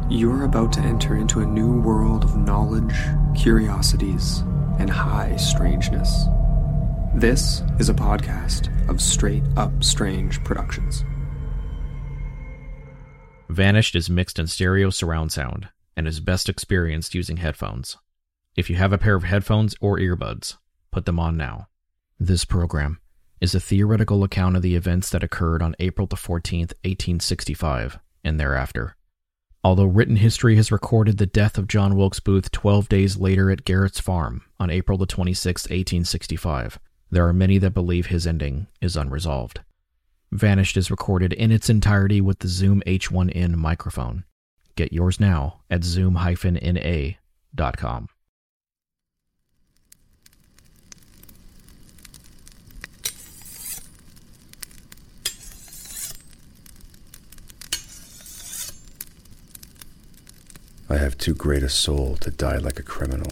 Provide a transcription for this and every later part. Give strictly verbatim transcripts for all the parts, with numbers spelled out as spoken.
You're about to enter into a new world of knowledge, curiosities, and high strangeness. This is a podcast of Straight Up Strange Productions. Vanished is mixed in stereo surround sound and is best experienced using headphones. If you have a pair of headphones or earbuds, put them on now. This program is a theoretical account of the events that occurred on April the fourteenth, eighteen sixty-five, and thereafter. Although written history has recorded the death of John Wilkes Booth twelve days later at Garrett's Farm on April the twenty-sixth, eighteen sixty-five, there are many that believe his ending is unresolved. Vanished is recorded in its entirety with the Zoom H one N microphone. Get yours now at zoom dash N A dot com. I have too great a soul to die like a criminal.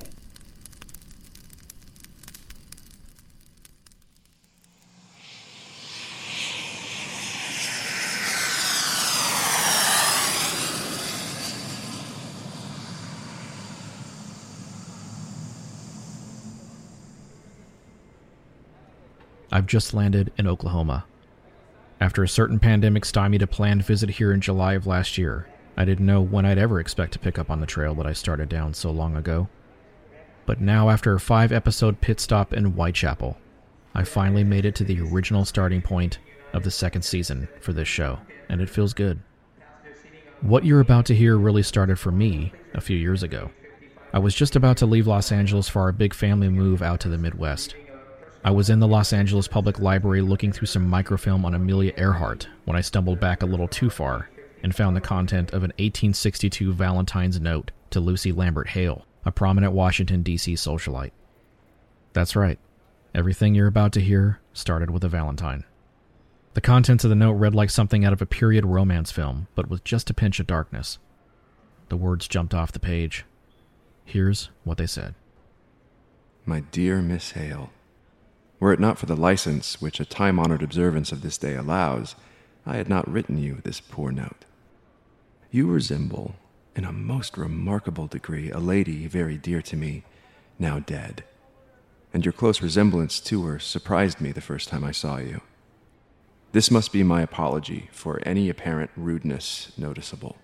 I've just landed in Oklahoma. After a certain pandemic stymied a planned visit here in July of last year, I didn't know when I'd ever expect to pick up on the trail that I started down so long ago. But now, after a five-episode pit stop in Whitechapel, I finally made it to the original starting point of the second season for this show, and it feels good. What you're about to hear really started for me a few years ago. I was just about to leave Los Angeles for our big family move out to the Midwest. I was in the Los Angeles Public Library looking through some microfilm on Amelia Earhart when I stumbled back a little too far and found the content of an eighteen sixty-two Valentine's note to Lucy Lambert Hale, a prominent Washington, D C socialite. That's right. Everything you're about to hear started with a Valentine. The contents of the note read like something out of a period romance film, but with just a pinch of darkness. The words jumped off the page. Here's what they said. My dear Miss Hale, were it not for the license which a time-honored observance of this day allows, I had not written you this poor note. You resemble, in a most remarkable degree, a lady very dear to me, now dead, and your close resemblance to her surprised me the first time I saw you. This must be my apology for any apparent rudeness noticeable.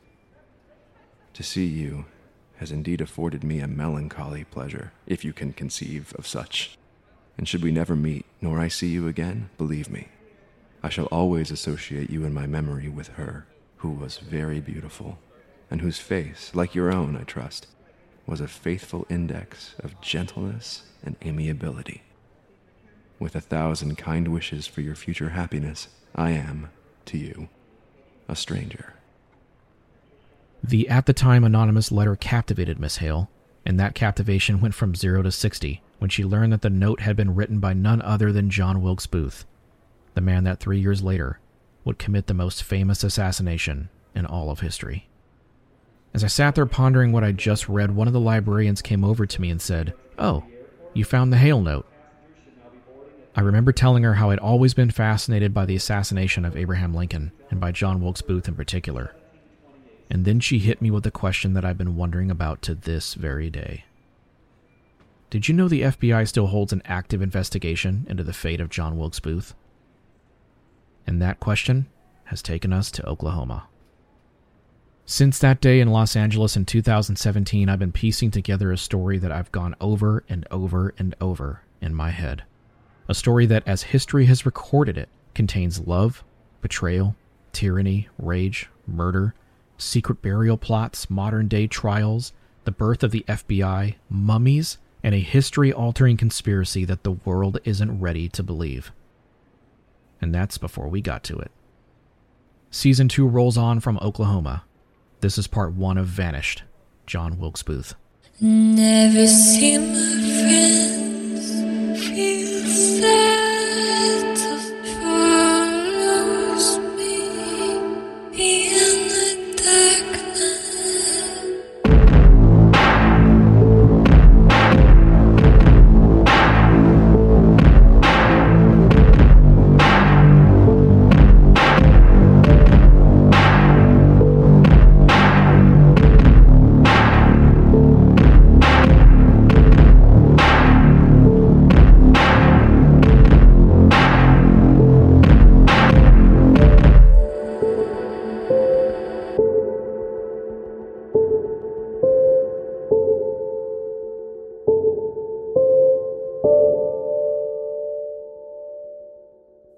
To see you has indeed afforded me a melancholy pleasure, if you can conceive of such. And should we never meet, nor I see you again, believe me, I shall always associate you in my memory with her, who was very beautiful, and whose face, like your own, I trust, was a faithful index of gentleness and amiability. With a thousand kind wishes for your future happiness, I am, to you, a stranger. The at-the-time anonymous letter captivated Miss Hale, and that captivation went from zero to sixty when she learned that the note had been written by none other than John Wilkes Booth, the man that three years later would commit the most famous assassination in all of history. As I sat there pondering what I'd just read, one of the librarians came over to me and said, "Oh, you found the Hale note." I remember telling her how I'd always been fascinated by the assassination of Abraham Lincoln, and by John Wilkes Booth in particular. And then she hit me with the question that I've been wondering about to this very day. Did you know the F B I still holds an active investigation into the fate of John Wilkes Booth? And that question has taken us to Oklahoma. Since that day in Los Angeles in two thousand seventeen, I've been piecing together a story that I've gone over and over and over in my head. A story that, as history has recorded it, contains love, betrayal, tyranny, rage, murder, secret burial plots, modern-day trials, the birth of the F B I, mummies, and a history-altering conspiracy that the world isn't ready to believe. And that's before we got to it. Season two rolls on from Oklahoma. This is part one of Vanished, John Wilkes Booth. Never seen my friends feel sad to follows me in the darkness.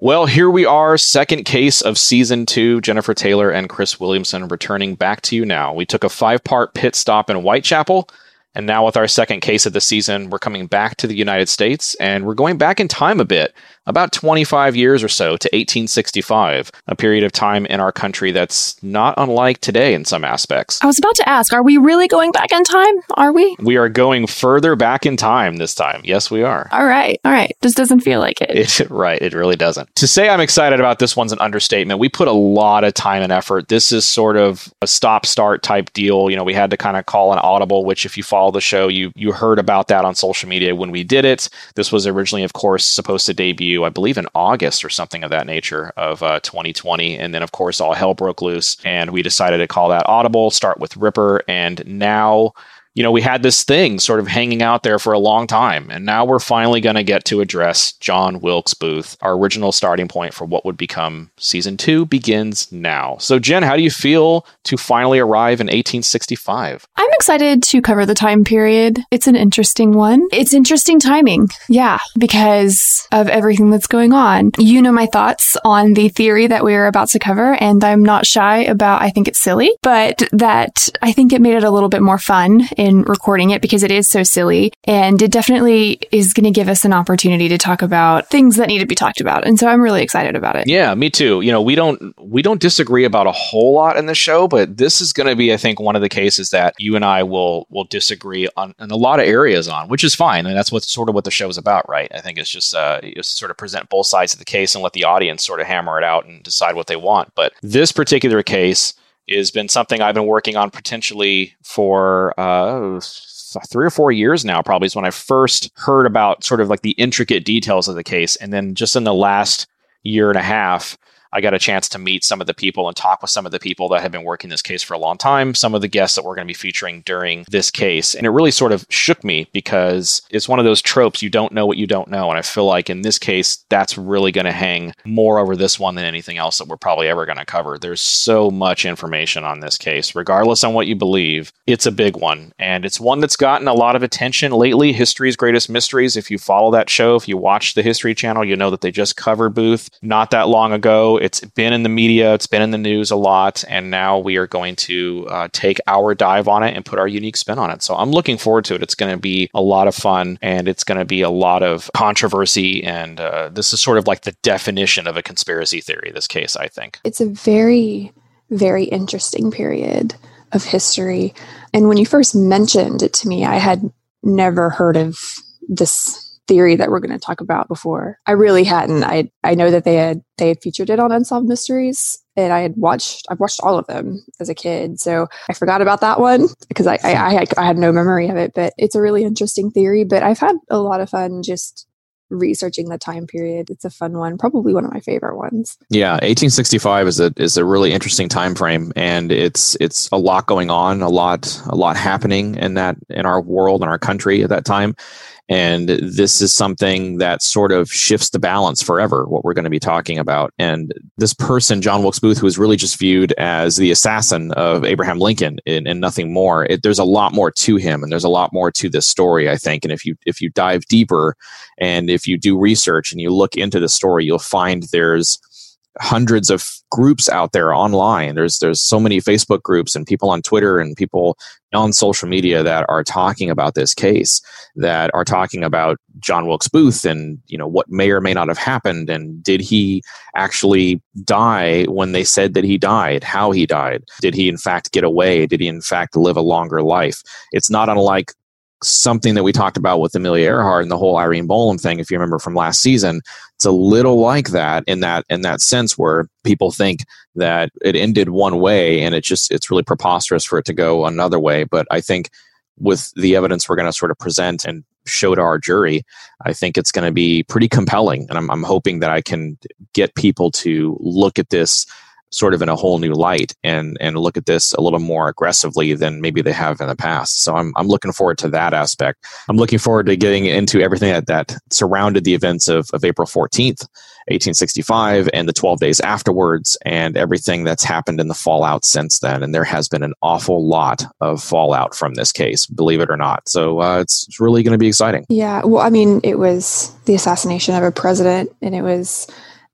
Well, here we are, second case of season two. Jennifer Taylor and Chris Williamson returning back to you now. We took a five-part pit stop in Whitechapel, and now with our second case of the season, we're coming back to the United States, and we're going back in time a bit, about twenty-five years or so to eighteen sixty-five, a period of time in our country that's not unlike today in some aspects. I was about to ask, are we really going back in time? Are we? We are going further back in time this time. Yes, we are. All right. All right. This doesn't feel like it. it right. It really doesn't. To say I'm excited about this one's an understatement. We put a lot of time and effort. This is sort of a stop-start type deal. You know, we had to kind of call an audible, which if you follow the show, you you heard about that on social media when we did it. This was originally, of course, supposed to debut, I believe, in August or something of that nature of uh, twenty twenty. And then, of course, all hell broke loose. And we decided to call that audible, start with Ripper. And now, you know, we had this thing sort of hanging out there for a long time. And now we're finally going to get to address John Wilkes Booth. Our original starting point for what would become season two begins now. So, Jen, how do you feel to finally arrive in eighteen sixty-five? I'm excited to cover the time period. It's an interesting one. It's interesting timing. Yeah, because of everything that's going on. You know my thoughts on the theory that we are about to cover, and I'm not shy about, I think it's silly, but that I think it made it a little bit more fun in recording it because it is so silly, and it definitely is going to give us an opportunity to talk about things that need to be talked about. And so I'm really excited about it. Yeah, me too. You know, we don't we don't disagree about a whole lot in the show, but this is going to be, I think, one of the cases that you and I will will disagree on in a lot of areas on, which is fine. And that's what sort of what the show is about, right? I think it's just uh, just sort of present both sides of the case and let the audience sort of hammer it out and decide what they want. But this particular case has been something I've been working on potentially for uh, three or four years now, probably is when I first heard about sort of like the intricate details of the case. And then just in the last year and a half, I got a chance to meet some of the people and talk with some of the people that have been working this case for a long time, some of the guests that we're going to be featuring during this case. And it really sort of shook me because it's one of those tropes, you don't know what you don't know. And I feel like in this case, that's really going to hang more over this one than anything else that we're probably ever going to cover. There's so much information on this case, regardless on what you believe. It's a big one. And it's one that's gotten a lot of attention lately. History's Greatest Mysteries. If you follow that show, if you watch the History Channel, you know that they just covered Booth not that long ago. It's been in the media, it's been in the news a lot, and now we are going to uh, take our dive on it and put our unique spin on it. So I'm looking forward to it. It's going to be a lot of fun, and it's going to be a lot of controversy, and uh, this is sort of like the definition of a conspiracy theory, this case, I think. It's a very, very interesting period of history. And when you first mentioned it to me, I had never heard of this theory that we're going to talk about before. I really hadn't. I I know that they had they had featured it on Unsolved Mysteries, and I had watched I've watched all of them as a kid. So I forgot about that one because I I, I, had, I had no memory of it. But it's a really interesting theory. But I've had a lot of fun just researching the time period. It's a fun one, probably one of my favorite ones. Yeah, eighteen sixty-five is a is a really interesting time frame, and it's it's a lot going on, a lot a lot happening in that in our world and our country at that time. And this is something that sort of shifts the balance forever, what we're going to be talking about. And this person, John Wilkes Booth, who is really just viewed as the assassin of Abraham Lincoln and, and nothing more, it, there's a lot more to him, and there's a lot more to this story, I think. And if you if you dive deeper and if you do research and you look into the story, you'll find there's hundreds of groups out there online. There's there's so many Facebook groups and people on Twitter and people on social media that are talking about this case, that are talking about John Wilkes Booth and, you know, what may or may not have happened, and did he actually die when they said that he died, how he died, did he in fact get away, did he in fact live a longer life? It's not unlike something that we talked about with Amelia Earhart and the whole Irene Bolam thing, if you remember from last season. It's a little like that in that in that sense, where people think that it ended one way and it just it's really preposterous for it to go another way. But I think with the evidence we're going to sort of present and show to our jury, I think it's going to be pretty compelling. And I'm, I'm hoping that I can get people to look at this sort of in a whole new light and and look at this a little more aggressively than maybe they have in the past. So I'm I'm looking forward to that aspect. I'm looking forward to getting into everything that, that surrounded the events of, of April fourteenth, eighteen sixty-five, and the twelve days afterwards, and everything that's happened in the fallout since then. And there has been an awful lot of fallout from this case, believe it or not. So uh, it's, it's really going to be exciting. Yeah, well, I mean, it was the assassination of a president, and it was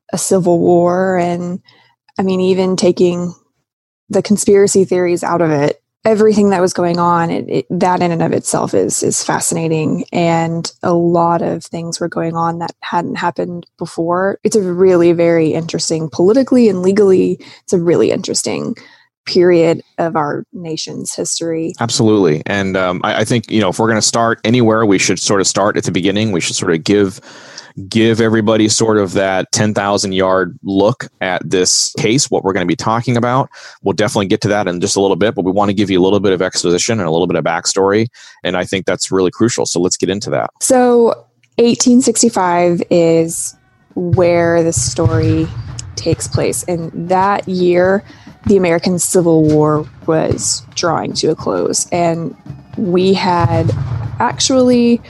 a civil war. And I mean, even taking the conspiracy theories out of it, everything that was going on, it, it, that in and of itself is is fascinating. And a lot of things were going on that hadn't happened before. It's a really very interesting, politically and legally, it's a really interesting period of our nation's history. Absolutely. And um, I, I think, you know, if we're going to start anywhere, we should sort of start at the beginning. We should sort of give give everybody sort of that ten thousand yard look at this case, what we're going to be talking about. We'll definitely get to that in just a little bit, but we want to give you a little bit of exposition and a little bit of backstory. And I think that's really crucial. So let's get into that. So eighteen sixty-five is where the story takes place. And that year, the American Civil War was drawing to a close. And we had actually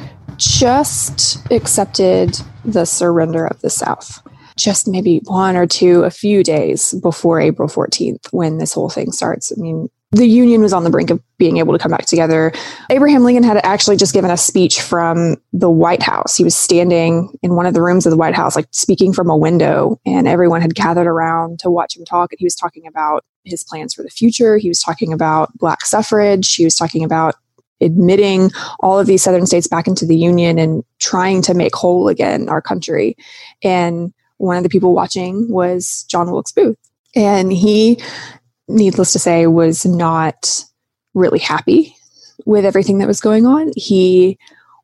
just accepted the surrender of the South, just maybe one or two, a few days before April fourteenth, when this whole thing starts. I mean, the Union was on the brink of being able to come back together. Abraham Lincoln had actually just given a speech from the White House. He was standing in one of the rooms of the White House, like speaking from a window, and everyone had gathered around to watch him talk. And he was talking about his plans for the future. He was talking about Black suffrage. He was talking about admitting all of these Southern states back into the Union and trying to make whole again our country. And one of the people watching was John Wilkes Booth. And he, needless to say, was not really happy with everything that was going on. He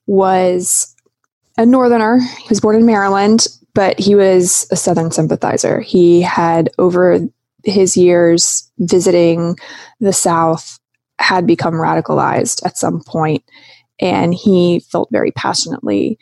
was a Northerner. He was born in Maryland, but he was a Southern sympathizer. He had, over his years visiting the South, had become radicalized at some point, and he felt very passionately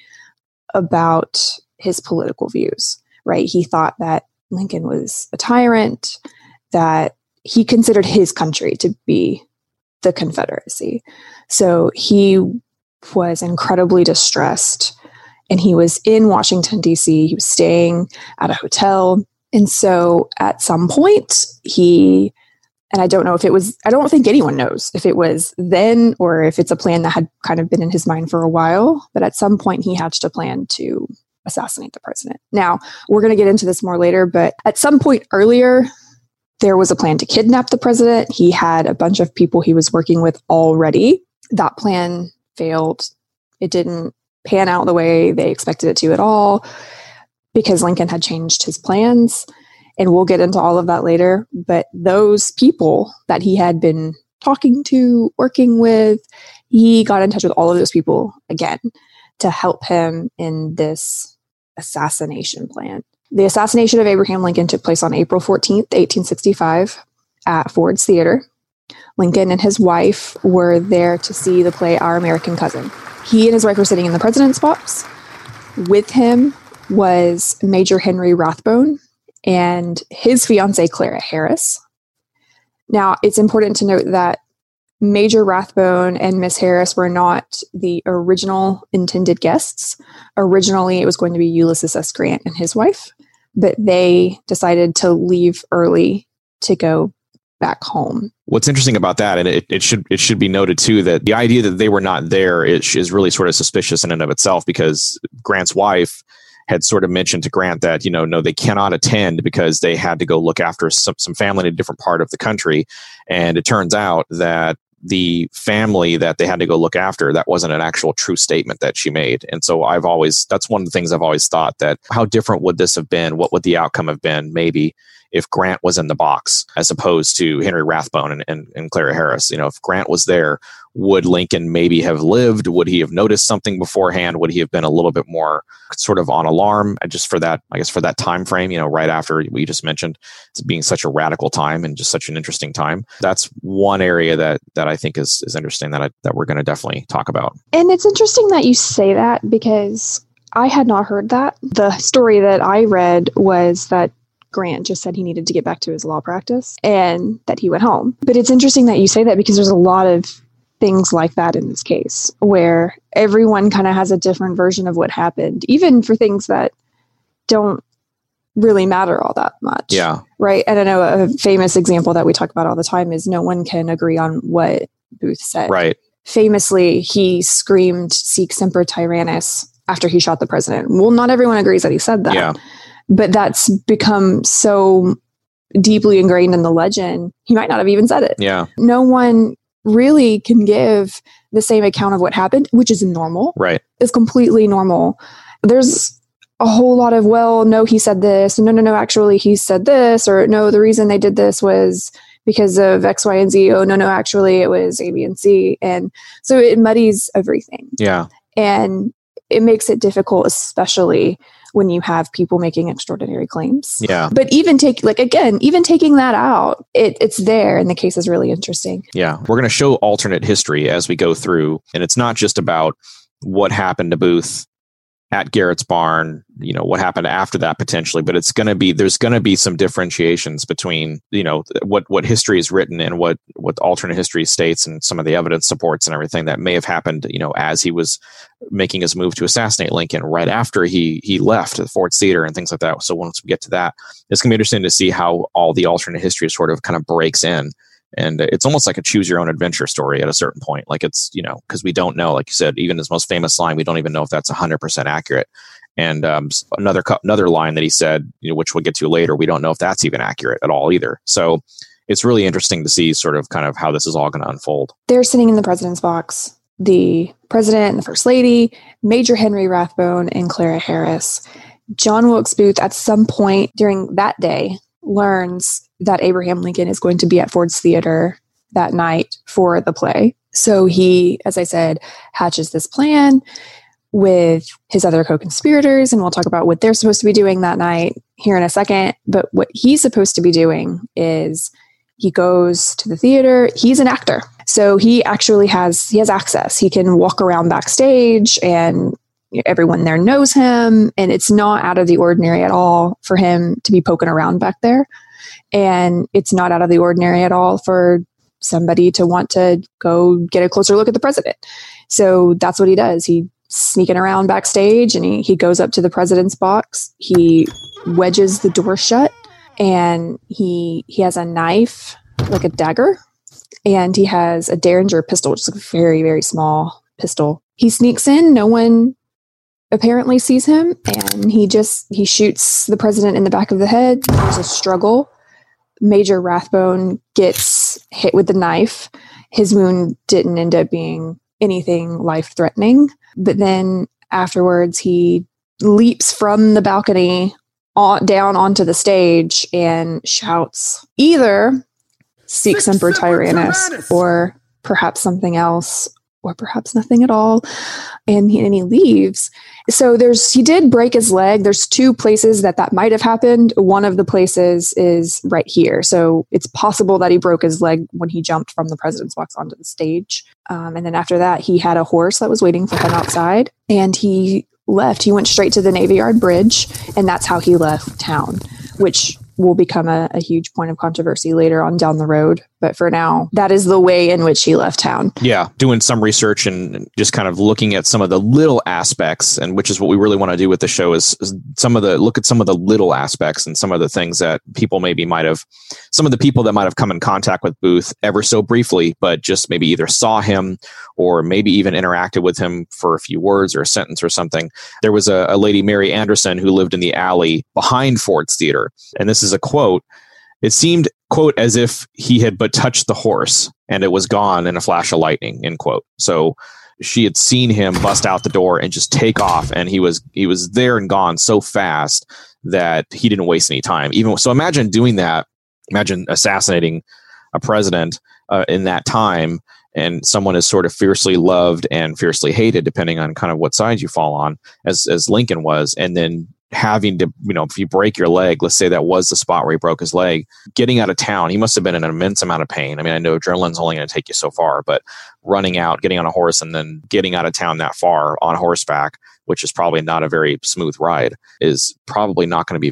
about his political views, right? He thought that Lincoln was a tyrant, that he considered his country to be the Confederacy. So he was incredibly distressed, and he was in Washington, D C. He was staying at a hotel. And so at some point, he, and I don't know if it was, I don't think anyone knows if it was then or if it's a plan that had kind of been in his mind for a while, but at some point he hatched a plan to assassinate the president. Now, we're going to get into this more later, but at some point earlier, there was a plan to kidnap the president. He had a bunch of people he was working with already. That plan failed. It didn't pan out the way they expected it to at all, because Lincoln had changed his plans. And we'll get into all of that later. But those people that he had been talking to, working with, he got in touch with all of those people again to help him in this assassination plan. The assassination of Abraham Lincoln took place on April fourteenth, eighteen sixty-five at Ford's Theater. Lincoln and his wife were there to see the play Our American Cousin. He and his wife were sitting in the president's box. With him was Major Henry Rathbone and his fiancée, Clara Harris. Now, it's important to note that Major Rathbone and Miss Harris were not the original intended guests. Originally, it was going to be Ulysses S. Grant and his wife, but they decided to leave early to go back home. What's interesting about that, and it, it should it should be noted too, that the idea that they were not there is, is really sort of suspicious in and of itself, because Grant's wife had sort of mentioned to Grant that, you know, no, they cannot attend because they had to go look after some, some family in a different part of the country. And it turns out that the family that they had to go look after, that wasn't an actual true statement that she made. And so I've always, that's one of the things I've always thought, that how different would this have been? What would the outcome have been maybe if Grant was in the box as opposed to Henry Rathbone and, and, and Clara Harris? You know, if Grant was there, would Lincoln maybe have lived? Would he have noticed something beforehand? Would he have been a little bit more sort of on alarm just for that, I guess, for that time frame, you know, right after we just mentioned it's being such a radical time and just such an interesting time? That's one area that that I think is is interesting that I, that we're going to definitely talk about. And it's interesting that you say that, because I had not heard that. The story that I read was that Grant just said he needed to get back to his law practice and that he went home. But it's interesting that you say that, because there's a lot of things like that in this case, where everyone kind of has a different version of what happened, even for things that don't really matter all that much. Yeah. Right. And I know a famous example that we talk about all the time is no one can agree on what Booth said. Right. Famously, he screamed "Sic semper tyrannis" after he shot the president. Well, not everyone agrees that he said that. Yeah. but that's become so deeply ingrained in the legend, he might not have even said it. Yeah. No one really can give the same account of what happened, which is normal. Right. It's completely normal. There's a whole lot of, well, no, he said this. No, no, no, actually he said this. Or no, the reason they did this was because of X, Y, and Z. Oh, no, no, actually it was A, B, and C. And so it muddies everything. Yeah. And it makes it difficult, especially when you have people making extraordinary claims. Yeah. But even take, like, again, even taking that out, it, it's there. And the case is really interesting. Yeah. We're going to show alternate history as we go through. And it's not just about what happened to Booth at Garrett's barn, you know, what happened after that potentially, but it's going to be, there's going to be some differentiations between, you know, what, what history is written and what, what alternate history states and some of the evidence supports and everything that may have happened, you know, as he was making his move to assassinate Lincoln, right after he, he left the Ford's Theater and things like that. So once we get to that, it's going to be interesting to see how all the alternate history sort of kind of breaks in. And it's almost like a choose your own adventure story at a certain point. Like it's, you know, because we don't know, like you said, even his most famous line, we don't even know if that's one hundred percent accurate. And um, another another line that he said, you know, which we'll get to later, we don't know if that's even accurate at all either. So it's really interesting to see sort of kind of how this is all going to unfold. They're sitting in the president's box, the president and the first lady, Major Henry Rathbone and Clara Harris. John Wilkes Booth at some point during that day learns that Abraham Lincoln is going to be at Ford's Theater that night for the play. So he, as I said, hatches this plan with his other co-conspirators, and we'll talk about what they're supposed to be doing that night here in a second. But what he's supposed to be doing is he goes to the theater. He's an actor. So he actually has, he has access. He can walk around backstage and everyone there knows him, and it's not out of the ordinary at all for him to be poking around back there. And it's not out of the ordinary at all for somebody to want to go get a closer look at the president. So that's what he does. He sneaking around backstage, and he, he goes up to the president's box. He wedges the door shut, and he he has a knife, like a dagger, and he has a Derringer pistol, which is a very, very small pistol. He sneaks in. No one apparently sees him, and he just he shoots the president in the back of the head. There's a struggle. Major Rathbone gets hit with the knife. His wound didn't end up being anything life-threatening, but then afterwards he leaps from the balcony on, down onto the stage and shouts either "Sic Semper Tyrannis" or perhaps something else, or perhaps nothing at all, and he, and he leaves. So there's he did break his leg. There's two places that that might have happened. One of the places is right here. So it's possible that he broke his leg when he jumped from the president's box onto the stage. Um, and then after that, he had a horse that was waiting for him outside, and he left. He went straight to the Navy Yard Bridge, and that's how he left town, which will become a, a huge point of controversy later on down the road. But for now, that is the way in which he left town. Yeah, doing some research and just kind of looking at some of the little aspects, and which is what we really want to do with the show is, is some of the look at some of the little aspects and some of the things that people maybe might have, some of the people that might have come in contact with Booth ever so briefly, but just maybe either saw him or maybe even interacted with him for a few words or a sentence or something. There was a, a lady, Mary Anderson, who lived in the alley behind Ford's Theater. And this is a quote. It seemed, quote, as if he had but touched the horse and it was gone in a flash of lightning, end quote. So she had seen him bust out the door and just take off, and he was he was there and gone so fast that he didn't waste any time. Even so, imagine doing that. Imagine assassinating a president uh, in that time, and someone is sort of fiercely loved and fiercely hated, depending on kind of what side you fall on, as as Lincoln was, and then having to, you know, if you break your leg, let's say that was the spot where he broke his leg, getting out of town, he must have been in an immense amount of pain. I mean, I know adrenaline's only going to take you so far, but running out, getting on a horse, and then getting out of town that far on horseback, which is probably not a very smooth ride, is probably not going to be very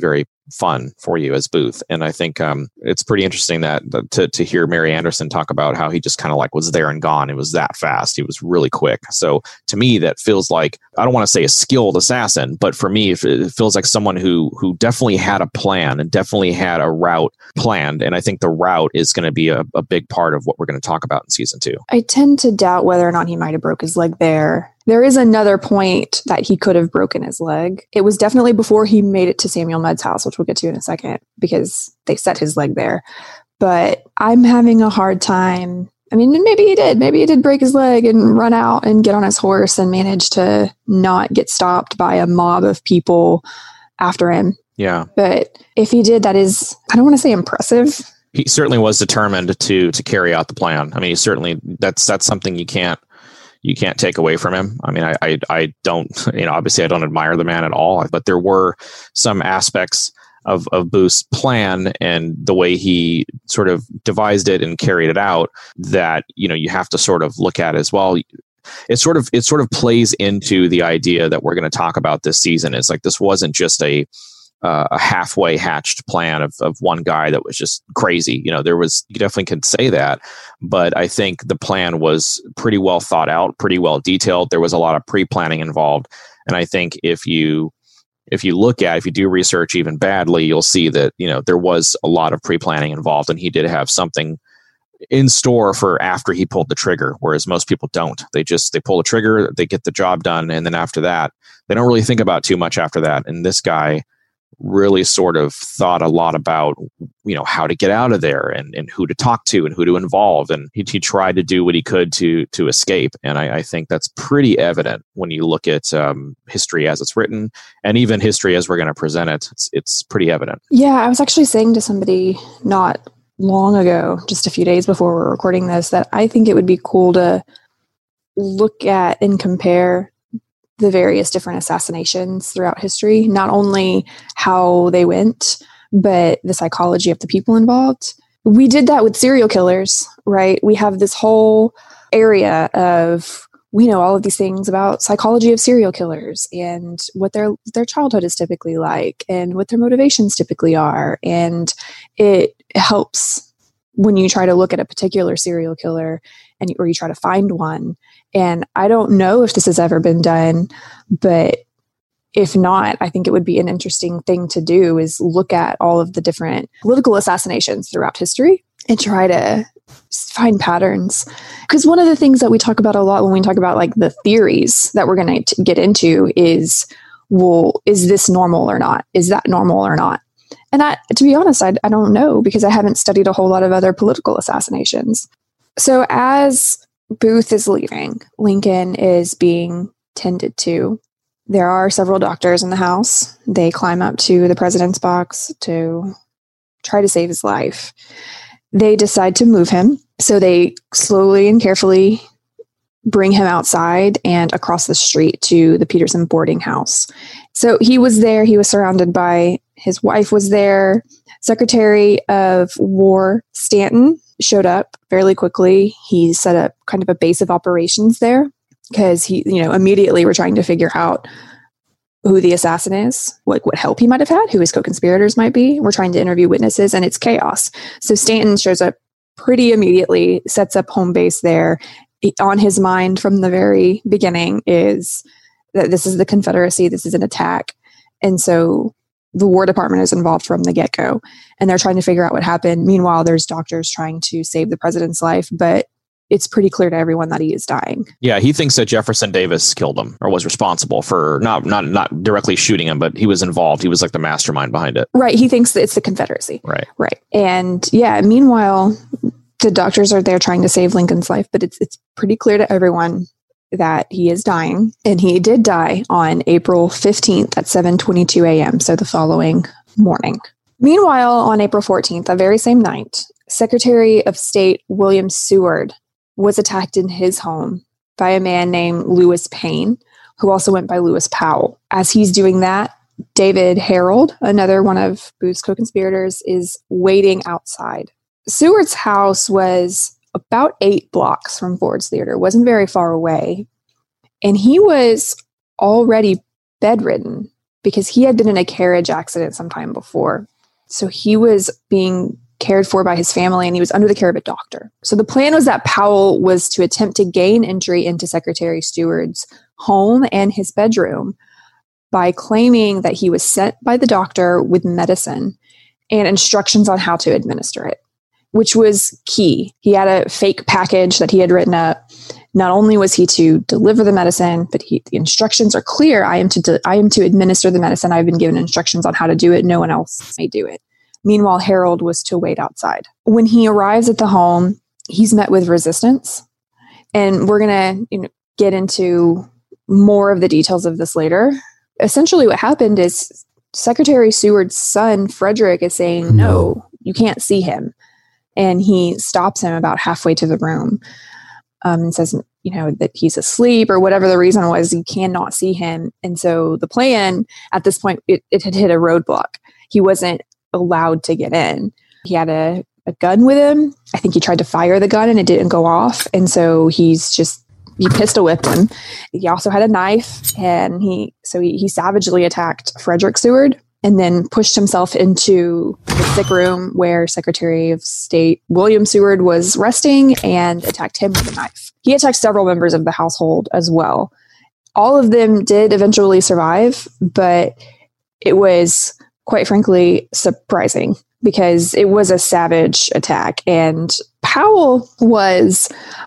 fun for you as Booth. And I think um, it's pretty interesting that, that to, to hear Mary Anderson talk about how he just kind of like was there and gone. It was that fast. He was really quick. So to me, that feels like, I don't want to say a skilled assassin, but for me, it feels like someone who who definitely had a plan and definitely had a route planned. And I think the route is going to be a, a big part of what we're going to talk about in season two. I tend to doubt whether or not he might have broke his leg there. There is another point that he could have broken his leg. It was definitely before he made it to Samuel Mudd's house, which we'll get to in a second, because they set his leg there. But I'm having a hard time. I mean, maybe he did. Maybe he did break his leg and run out and get on his horse and manage to not get stopped by a mob of people after him. Yeah. But if he did, that is, I don't want to say impressive. He certainly was determined to to carry out the plan. I mean, he certainly, that's that's something you can't you can't take away from him. I mean, I, I I don't, you know, obviously I don't admire the man at all, but there were some aspects of of Booth's plan and the way he sort of devised it and carried it out that, you know, you have to sort of look at as well. It sort of it sort of plays into the idea that we're going to talk about this season. It's like this wasn't just a Uh, a halfway hatched plan of, of one guy that was just crazy. You know, there was, you definitely could say that, but I think the plan was pretty well thought out, pretty well detailed. There was a lot of pre-planning involved. And I think if you, if you look at, if you do research even badly, you'll see that, you know, there was a lot of pre-planning involved and he did have something in store for after he pulled the trigger, whereas most people don't. They just, they pull the trigger, they get the job done. And then after that, they don't really think about too much after that. And this guy really sort of thought a lot about, you know, how to get out of there and, and who to talk to and who to involve. And he, he tried to do what he could to to escape. And I, I think that's pretty evident when you look at um, history as it's written and even history as we're going to present it. It's, it's pretty evident. Yeah, I was actually saying to somebody not long ago, just a few days before we're recording this, that I think it would be cool to look at and compare the various different assassinations throughout history, not only how they went, but the psychology of the people involved. We did that with serial killers, right? We have this whole area of, we know all of these things about psychology of serial killers and what their their childhood is typically like and what their motivations typically are. And it helps when you try to look at a particular serial killer and or you try to find one. And I don't know if this has ever been done, but if not, I think it would be an interesting thing to do is look at all of the different political assassinations throughout history and try to find patterns. Because one of the things that we talk about a lot when we talk about like the theories that we're going to get into is, well, is this normal or not? Is that normal or not? And I, to be honest, I, I don't know because I haven't studied a whole lot of other political assassinations. So as Booth is leaving, Lincoln is being tended to. There are several doctors in the house. They climb up to the president's box to try to save his life. They decide to move him. So they slowly and carefully bring him outside and across the street to the Peterson boarding house. So he was there. He was surrounded by, his wife was there. Secretary of War Stanton showed up fairly quickly. He set up kind of a base of operations there because he, you know, immediately we're trying to figure out who the assassin is, what, what help he might have had, who his co-conspirators might be. We're trying to interview witnesses and it's chaos. So Stanton shows up pretty immediately, sets up home base there. On his mind from the very beginning is that this is the Confederacy, this is an attack. And so the War Department is involved from the get-go, and they're trying to figure out what happened. Meanwhile, there's doctors trying to save the president's life, but it's pretty clear to everyone that he is dying. Yeah, he thinks that Jefferson Davis killed him or was responsible for not not not directly shooting him, but he was involved. He was like the mastermind behind it. Right. He thinks that it's the Confederacy. Right. Right. And yeah, meanwhile, the doctors are there trying to save Lincoln's life, but it's it's pretty clear to everyone that he is dying. And he did die on April fifteenth at seven twenty-two a.m., so the following morning. Meanwhile, on April fourteenth, that very same night, Secretary of State William Seward was attacked in his home by a man named Lewis Payne, who also went by Lewis Powell. As he's doing that, David Harold, another one of Booth's co-conspirators, is waiting outside. Seward's house was about eight blocks from Ford's Theater, wasn't very far away, and he was already bedridden because he had been in a carriage accident sometime before. So he was being cared for by his family, and he was under the care of a doctor. So the plan was that Powell was to attempt to gain entry into Secretary Seward's home and his bedroom by claiming that he was sent by the doctor with medicine and instructions on how to administer it, which was key. He had a fake package that he had written up. Not only was he to deliver the medicine, but he, the instructions are clear. I am to de- I am to administer the medicine. I've been given instructions on how to do it. No one else may do it. Meanwhile, Harold was to wait outside. When he arrives at the home, he's met with resistance. And we're going to you know, get into more of the details of this later. Essentially, what happened is Secretary Seward's son, Frederick, is saying, no, you can't see him. And he stops him about halfway to the room um, and says, you know, that he's asleep or whatever the reason was, you cannot see him. And so the plan at this point, it, it had hit a roadblock. He wasn't allowed to get in. He had a, a gun with him. I think he tried to fire the gun and it didn't go off. And so he's just, he pistol whipped him. He also had a knife, and he, so he, he savagely attacked Frederick Seward and then pushed himself into the sick room where Secretary of State William Seward was resting and attacked him with a knife. He attacked several members of the household as well. All of them did eventually survive, but it was, quite frankly, surprising because it was a savage attack. And Powell was,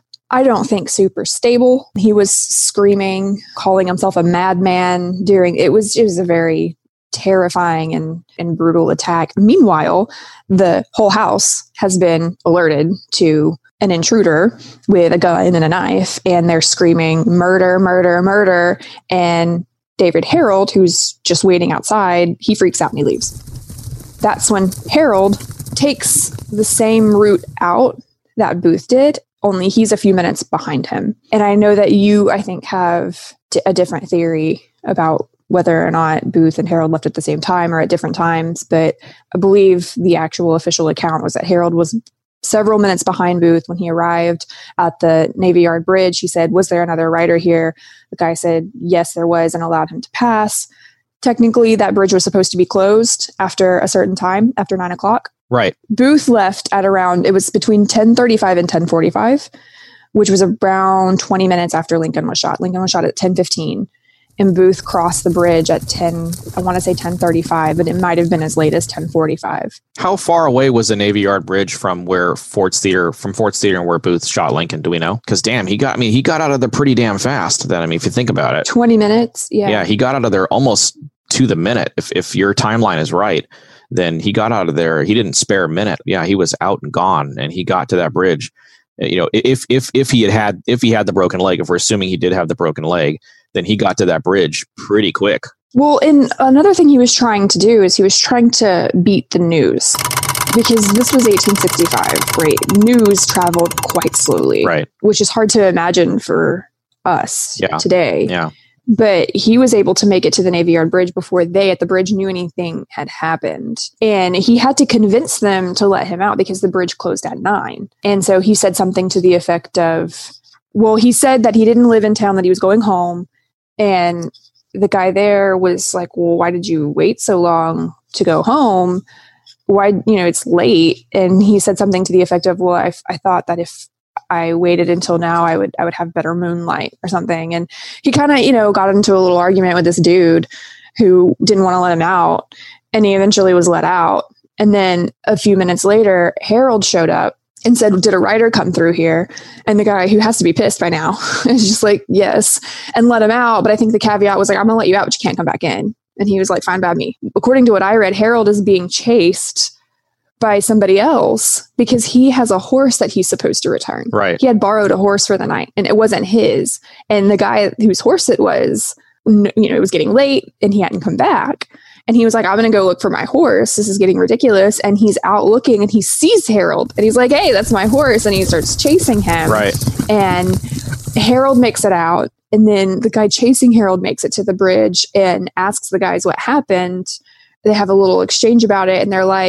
I don't think, super stable. He was screaming, calling himself a madman during, it was, it was a very terrifying and, and brutal attack. Meanwhile, the whole house has been alerted to an intruder with a gun and a knife, and they're screaming, murder, murder, murder. And David Harold, who's just waiting outside, he freaks out and he leaves. That's when Harold takes the same route out that Booth did, only he's a few minutes behind him. And I know that you, I think, have t- a different theory about whether or not Booth and Harold left at the same time or at different times, but I believe the actual official account was that Harold was several minutes behind Booth when he arrived at the Navy Yard Bridge. He said, was there another rider here? The guy said, yes, there was, and allowed him to pass. Technically, that bridge was supposed to be closed after a certain time, after nine o'clock. Right. Booth left at around, it was between ten thirty-five and ten forty-five, which was around twenty minutes after Lincoln was shot. Lincoln was shot at ten fifteen. And Booth crossed the bridge at ten, I want to say ten thirty-five, but it might have been as late as ten forty-five. How far away was the Navy Yard Bridge from where Ford's Theater, from Ford's Theater and where Booth shot Lincoln? Do we know? Because damn, he got, I mean, he got out of there pretty damn fast. Then, I mean, if you think about it, twenty minutes. Yeah. Yeah. He got out of there almost to the minute. If, if your timeline is right, then he got out of there. He didn't spare a minute. Yeah. He was out and gone, and he got to that bridge. You know, if, if, if he had had, if he had the broken leg, if we're assuming he did have the broken leg, then he got to that bridge pretty quick. Well, and another thing he was trying to do is he was trying to beat the news, because this was eighteen sixty-five, right? News traveled quite slowly, right? Which is hard to imagine for us yeah. today. Yeah. But he was able to make it to the Navy Yard Bridge before they at the bridge knew anything had happened. And he had to convince them to let him out because the bridge closed at nine. And so he said something to the effect of, well, he said that he didn't live in town, that he was going home. And the guy there was like, well, why did you wait so long to go home? Why, you know, it's late. And he said something to the effect of, well, I, I thought that if I waited until now, I would, I would have better moonlight or something. And he kind of, you know, got into a little argument with this dude who didn't want to let him out. And he eventually was let out. And then a few minutes later, Harold showed up and said, did a rider come through here? And the guy, who has to be pissed by now, is just like, yes, and let him out. But I think the caveat was like, I'm going to let you out, but you can't come back in. And he was like, fine by me. According to what I read, Harold is being chased by somebody else because he has a horse that he's supposed to return. Right. He had borrowed a horse for the night and it wasn't his. And the guy whose horse it was, you know, it was getting late and he hadn't come back. And he was like, I'm going to go look for my horse. This is getting ridiculous. And he's out looking and he sees Harold and he's like, hey, that's my horse. And he starts chasing him. Right. And Harold makes it out. And then the guy chasing Harold makes it to the bridge and asks the guys what happened. They have a little exchange about it. And they're like,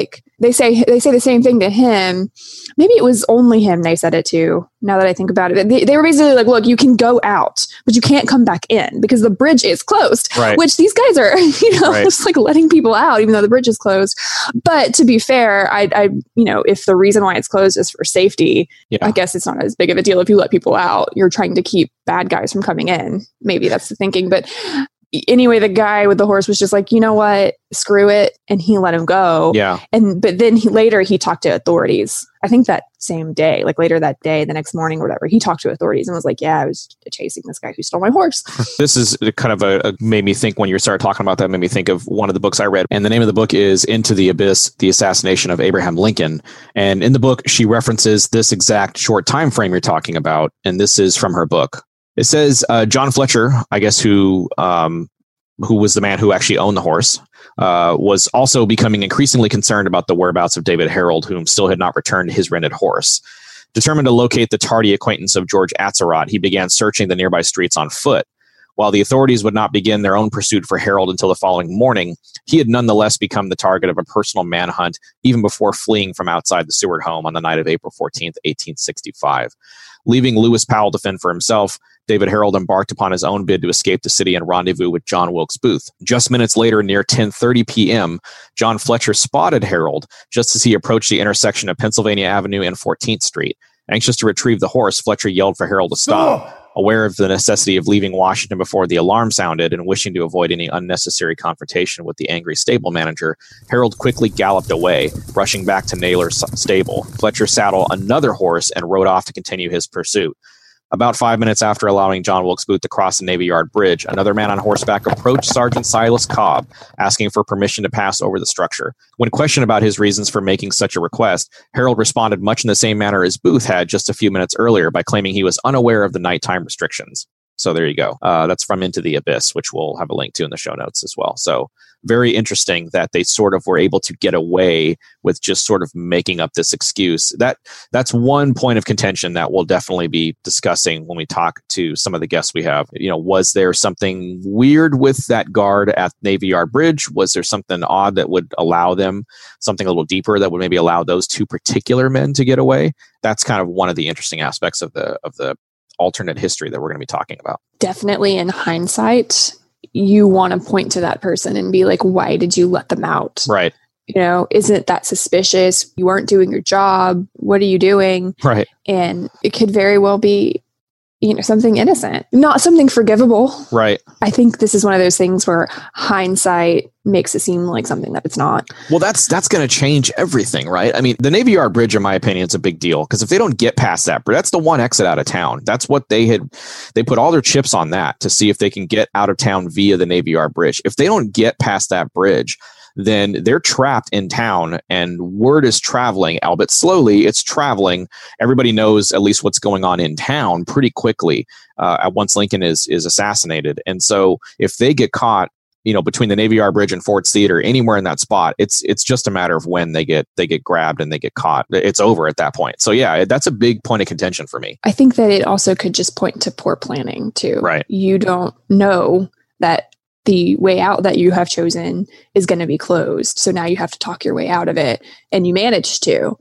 they say they say the same thing to him. Maybe it was only him they said it to, now that I think about it. They, they were basically like, look, you can go out, but you can't come back in because the bridge is closed, right. Which these guys are, you know, right. just like letting people out, even though the bridge is closed. But to be fair, I, I you know, if the reason why it's closed is for safety, yeah. I guess it's not as big of a deal if you let people out. You're trying to keep bad guys from coming in. Maybe that's the thinking. But anyway, the guy with the horse was just like, you know what, screw it. And he let him go. Yeah. And, but then he, later he talked to authorities. I think that same day, like later that day, the next morning or whatever, he talked to authorities and was like, yeah, I was chasing this guy who stole my horse. This is kind of a, a made me think when you started talking about that, made me think of one of the books I read. And the name of the book is Into the Abyss, The Assassination of Abraham Lincoln. And in the book, she references this exact short time frame you're talking about. And this is from her book. It says uh, John Fletcher, I guess, who um, who was the man who actually owned the horse, uh, was also becoming increasingly concerned about the whereabouts of David Harold, whom still had not returned his rented horse. Determined to locate the tardy acquaintance of George Atzerodt, he began searching the nearby streets on foot. While the authorities would not begin their own pursuit for Harold until the following morning, he had nonetheless become the target of a personal manhunt even before fleeing from outside the Seward home on the night of April fourteenth, eighteen sixty-five. Leaving Lewis Powell to fend for himself, David Harold embarked upon his own bid to escape the city and rendezvous with John Wilkes Booth. Just minutes later, near ten thirty p.m., John Fletcher spotted Harold just as he approached the intersection of Pennsylvania Avenue and fourteenth Street. Anxious to retrieve the horse, Fletcher yelled for Harold to stop. Oh. Aware of the necessity of leaving Washington before the alarm sounded and wishing to avoid any unnecessary confrontation with the angry stable manager, Harold quickly galloped away, rushing back to Naylor's stable. Fletcher saddled another horse and rode off to continue his pursuit. About five minutes after allowing John Wilkes Booth to cross the Navy Yard Bridge, another man on horseback approached Sergeant Silas Cobb, asking for permission to pass over the structure. When questioned about his reasons for making such a request, Harold responded much in the same manner as Booth had just a few minutes earlier by claiming he was unaware of the nighttime restrictions. So there you go. Uh, that's from Into the Abyss, which we'll have a link to in the show notes as well. So very interesting that they sort of were able to get away with just sort of making up this excuse. That that's one point of contention that we'll definitely be discussing when we talk to some of the guests we have. You know, was there something weird with that guard at Navy Yard Bridge? Was there something odd that would allow them, something a little deeper that would maybe allow those two particular men to get away? That's kind of one of the interesting aspects of the of the alternate history that we're going to be talking about. Definitely in hindsight, you want to point to that person and be like, why did you let them out? Right. You know, isn't that suspicious? You weren't doing your job. What are you doing? Right. And it could very well be, you know, something innocent, not something forgivable. Right. I think this is one of those things where hindsight makes it seem like something that it's not. Well, that's that's going to change everything, right? I mean, the Navy Yard Bridge, in my opinion, is a big deal because if they don't get past that, that's the one exit out of town. That's what they had. They put all their chips on that to see if they can get out of town via the Navy Yard Bridge. If they don't get past that bridge, then they're trapped in town and word is traveling, albeit slowly, it's traveling. Everybody knows at least what's going on in town pretty quickly uh, once Lincoln is is assassinated. And so if they get caught, you know, between the Navy Yard Bridge and Ford's Theater, anywhere in that spot, it's it's just a matter of when they get they get grabbed and they get caught. It's over at that point. So yeah, that's a big point of contention for me. I think that it also could just point to poor planning too. Right. You don't know that the way out that you have chosen is going to be closed. So now you have to talk your way out of it, and you managed to.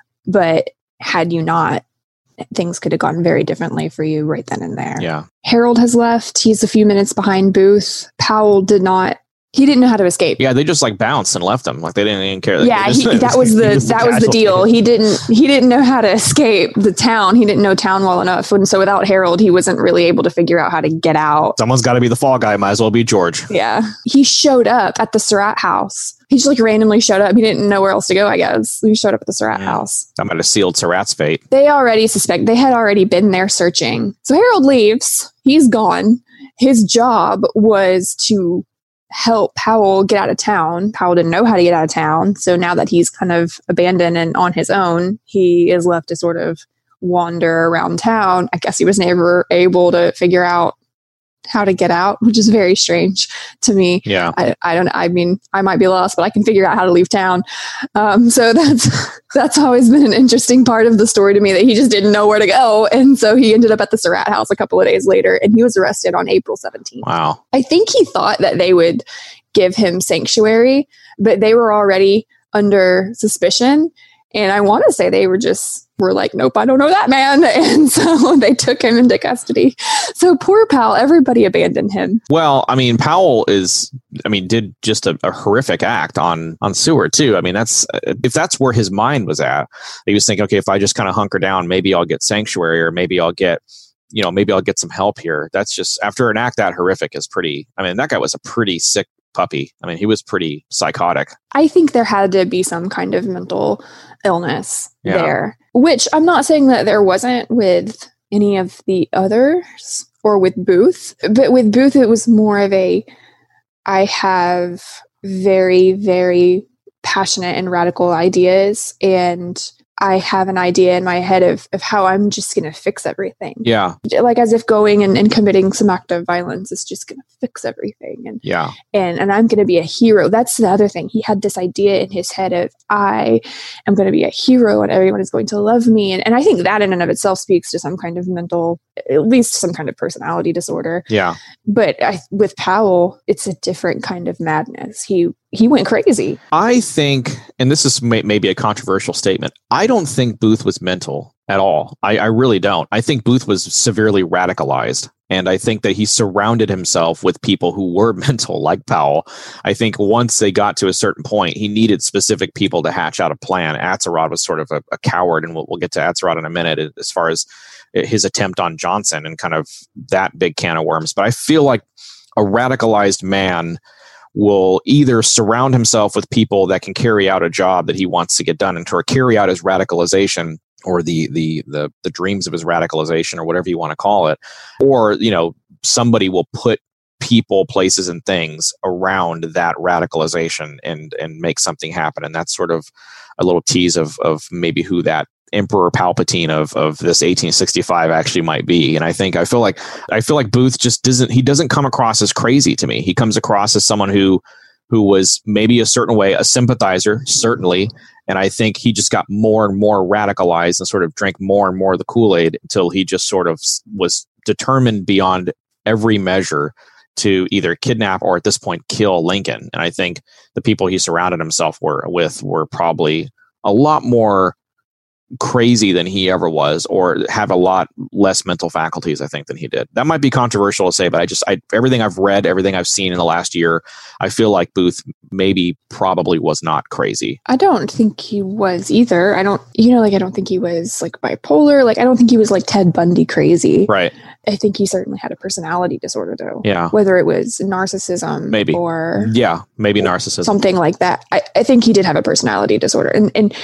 But had you not, things could have gone very differently for you right then and there. Yeah. Harold has left. He's a few minutes behind Booth. Powell did not. He didn't know how to escape. Yeah, they just like bounced and left him. Like they didn't even care. Yeah, just, he, that was the was that was the deal. He didn't he didn't know how to escape the town. He didn't know town well enough, and so without Harold, he wasn't really able to figure out how to get out. Someone's got to be the fall guy. Might as well be George. Yeah, he showed up at the Surratt house. He just like randomly showed up. He didn't know where else to go. I guess he showed up at the Surratt yeah. house. That might have sealed Surratt's fate. They already suspect they had already been there searching. So Harold leaves. He's gone. His job was to help Powell get out of town. Powell didn't know how to get out of town. So now that he's kind of abandoned and on his own, he is left to sort of wander around town. I guess he was never able to figure out how to get out, which is very strange to me. Yeah. I, I don't, I mean, I might be lost, but I can figure out how to leave town. Um, so that's, that's always been an interesting part of the story to me, that he just didn't know where to go. And so he ended up at the Surratt house a couple of days later, and he was arrested on April seventeenth. Wow. I think he thought that they would give him sanctuary, but they were already under suspicion. And I want to say they were just were like, nope, I don't know that man. And so they took him into custody. So poor Powell, everybody abandoned him. Well, I mean, Powell is, I mean, did just a, a horrific act on, on Seward too. I mean, that's, if that's where his mind was at, he was thinking, okay, if I just kind of hunker down, maybe I'll get sanctuary, or maybe I'll get, you know, maybe I'll get some help here. That's just, after an act that horrific is pretty, I mean, that guy was a pretty sick puppy. I mean, he was pretty psychotic. I think there had to be some kind of mental illness Yeah. there, which I'm not saying that there wasn't with any of the others or with Booth, but with Booth, it was more of a, I have very, very passionate and radical ideas, and I have an idea in my head of, of how I'm just going to fix everything. Yeah. Like as if going and, and committing some act of violence is just going to fix everything. And, Yeah. and, and I'm going to be a hero. That's the other thing. He had this idea in his head of, I am going to be a hero and everyone is going to love me. And, and I think that in and of itself speaks to some kind of mental, at least some kind of personality disorder. Yeah. But I, with Powell, it's a different kind of madness. He, he went crazy. I think, and this is may, maybe a controversial statement, I don't think Booth was mental at all. I, I really don't. I think Booth was severely radicalized. And I think that he surrounded himself with people who were mental, like Powell. I think once they got to a certain point, he needed specific people to hatch out a plan. Atzerodt was sort of a, a coward, and we'll, we'll get to Atzerodt in a minute as far as his attempt on Johnson and kind of that big can of worms. But I feel like a radicalized man will either surround himself with people that can carry out a job that he wants to get done, and to carry out his radicalization, or the the the the dreams of his radicalization, or whatever you want to call it, or, you know, somebody will put people, places, and things around that radicalization and and make something happen. And that's sort of a little tease of of maybe who that Emperor Palpatine of of this eighteen sixty-five actually might be. And I think I feel like I feel like Booth just doesn't he doesn't come across as crazy to me. He comes across as someone who who was maybe a certain way a sympathizer, certainly. And I think he just got more and more radicalized and sort of drank more and more of the Kool-Aid until he just sort of was determined beyond every measure to either kidnap or at this point kill Lincoln. And I think the people he surrounded himself were with were probably a lot more crazy than he ever was, or have a lot less mental faculties, I think, than he did. That might be controversial to say, but I just, I, everything I've read, everything I've seen in the last year, I feel like Booth maybe probably was not crazy. I don't think he was either. I don't, you know, like, I don't think he was like bipolar. Like, I don't think he was like Ted Bundy crazy. Right. I think he certainly had a personality disorder, though. Yeah. Whether it was narcissism, maybe, or yeah, maybe narcissism, something like that. I, I think he did have a personality disorder, and and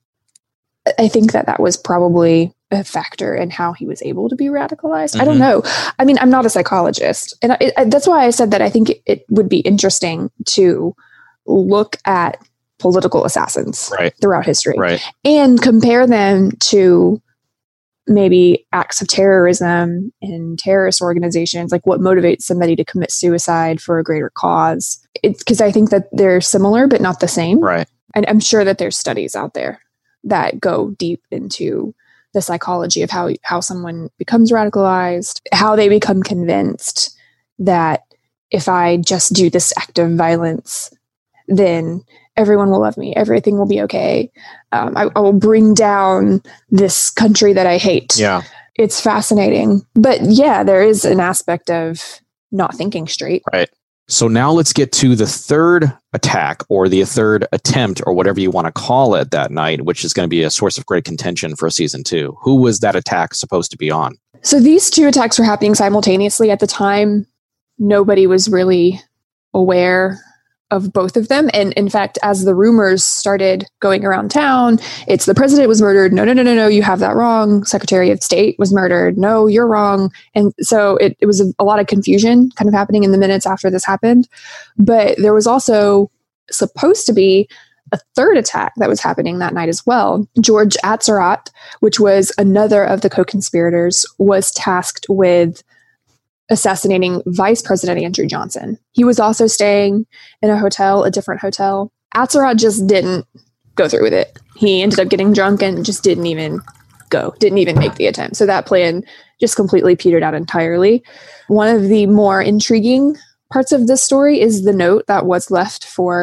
I think that that was probably a factor in how he was able to be radicalized. Mm-hmm. I don't know. I mean, I'm not a psychologist, and I, I, that's why I said that I think it, it would be interesting to look at political assassins right. throughout history, right. and compare them to maybe acts of terrorism and terrorist organizations, like what motivates somebody to commit suicide for a greater cause. Because I think that they're similar, but not the same. Right. And I'm sure that there's studies out there that go deep into the psychology of how, how someone becomes radicalized, how they become convinced that if I just do this act of violence, then everyone will love me. Everything will be okay. Um, I, I will bring down this country that I hate. Yeah. It's fascinating. But yeah, there is an aspect of not thinking straight. Right. So now let's get to the third attack, or the third attempt, or whatever you want to call it, that night, which is going to be a source of great contention for season two. Who was that attack supposed to be on? So these two attacks were happening simultaneously at the time. Nobody was really aware of both of them. And in fact, as the rumors started going around town, it's the president was murdered. No, no, no, no, no, you have that wrong. Secretary of State was murdered. No, you're wrong. And so it, it was a, a lot of confusion kind of happening in the minutes after this happened. But there was also supposed to be a third attack that was happening that night as well. George Atzerodt, which was another of the co-conspirators, was tasked with assassinating Vice President Andrew Johnson. He was also staying in a hotel, a different hotel. Atzerodt just didn't go through with it. He ended up getting drunk and just didn't even go, didn't even make the attempt. So that plan just completely petered out entirely. One of the more intriguing parts of this story is the note that was left for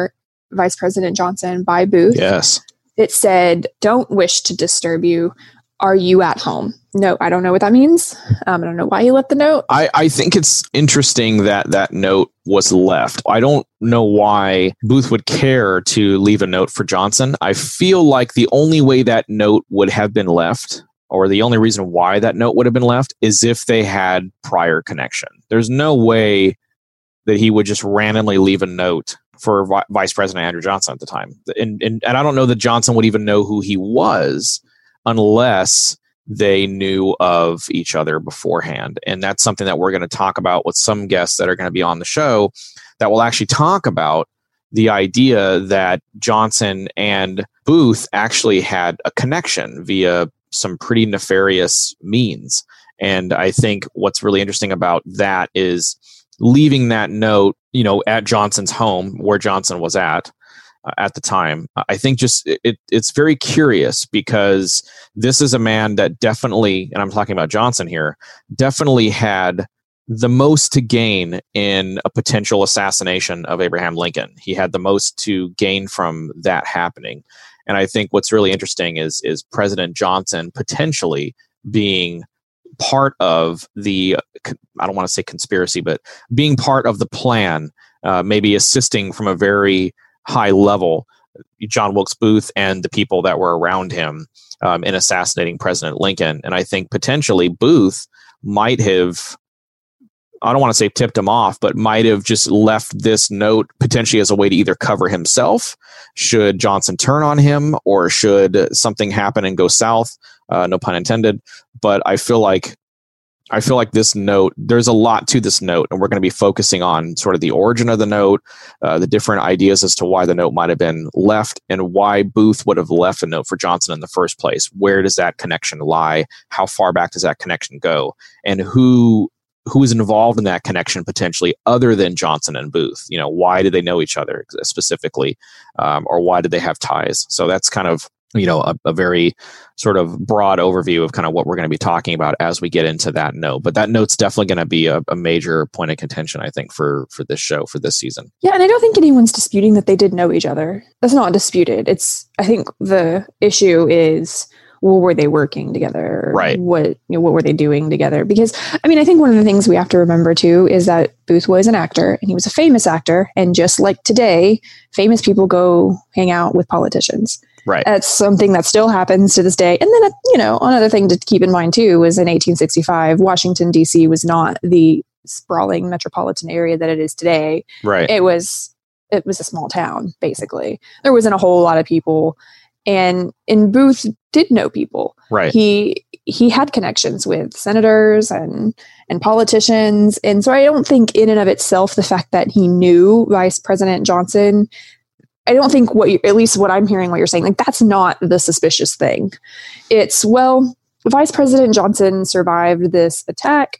Vice President Johnson by Booth. Yes. It said, "Don't wish to disturb you. Are you at home?" No, I don't know what that means. Um, I don't know why he left the note. I, I think it's interesting that that note was left. I don't know why Booth would care to leave a note for Johnson. I feel like the only way that note would have been left, or the only reason why that note would have been left, is if they had prior connection. There's no way that he would just randomly leave a note for Vi- Vice President Andrew Johnson at the time. And, and, and I don't know that Johnson would even know who he was unless they knew of each other beforehand. And that's something that we're going to talk about with some guests that are going to be on the show that will actually talk about the idea that Johnson and Booth actually had a connection via some pretty nefarious means. And I think what's really interesting about that is leaving that note, you know, at Johnson's home where Johnson was at uh, at the time. I think just it, it's very curious because this is a man that definitely, and I'm talking about Johnson here, definitely had the most to gain in a potential assassination of Abraham Lincoln. He had the most to gain from that happening. And I think what's really interesting is is President Johnson potentially being part of the, I don't want to say conspiracy, but being part of the plan, uh, maybe assisting from a very high level, John Wilkes Booth and the people that were around him um, in assassinating President Lincoln. And I think potentially Booth might have, I don't want to say tipped him off, but might have just left this note potentially as a way to either cover himself should Johnson turn on him or should something happen and go south. Uh, no pun intended. But I feel like I feel like this note, there's a lot to this note, and we're going to be focusing on sort of the origin of the note, uh, the different ideas as to why the note might have been left, and why Booth would have left a note for Johnson in the first place. Where does that connection lie? How far back does that connection go? And who who is involved in that connection potentially other than Johnson and Booth? You know, why do they know each other specifically? Um, or why did they have ties? So that's kind of, you know, a, a very sort of broad overview of kind of what we're going to be talking about as we get into that note. But that note's definitely going to be a, a major point of contention, I think, for for this show, for this season. Yeah, and I don't think anyone's disputing that they did know each other. That's not disputed. It's, I think the issue is, well, were they working together? Right. What, you know, what were they doing together? Because, I mean, I think one of the things we have to remember, too, is that Booth was an actor, and he was a famous actor. And just like today, famous people go hang out with politicians. Right. That's something that still happens to this day. And then, you know, another thing to keep in mind, too, was in eighteen sixty-five, Washington, D C was not the sprawling metropolitan area that it is today. Right. It was, it was a small town, basically. There wasn't a whole lot of people. And, and Booth did know people. Right. He he had connections with senators and and politicians. And so I don't think in and of itself, the fact that he knew Vice President Johnson, I don't think what you, at least what I'm hearing, what you're saying, like that's not the suspicious thing. It's, well, Vice President Johnson survived this attack.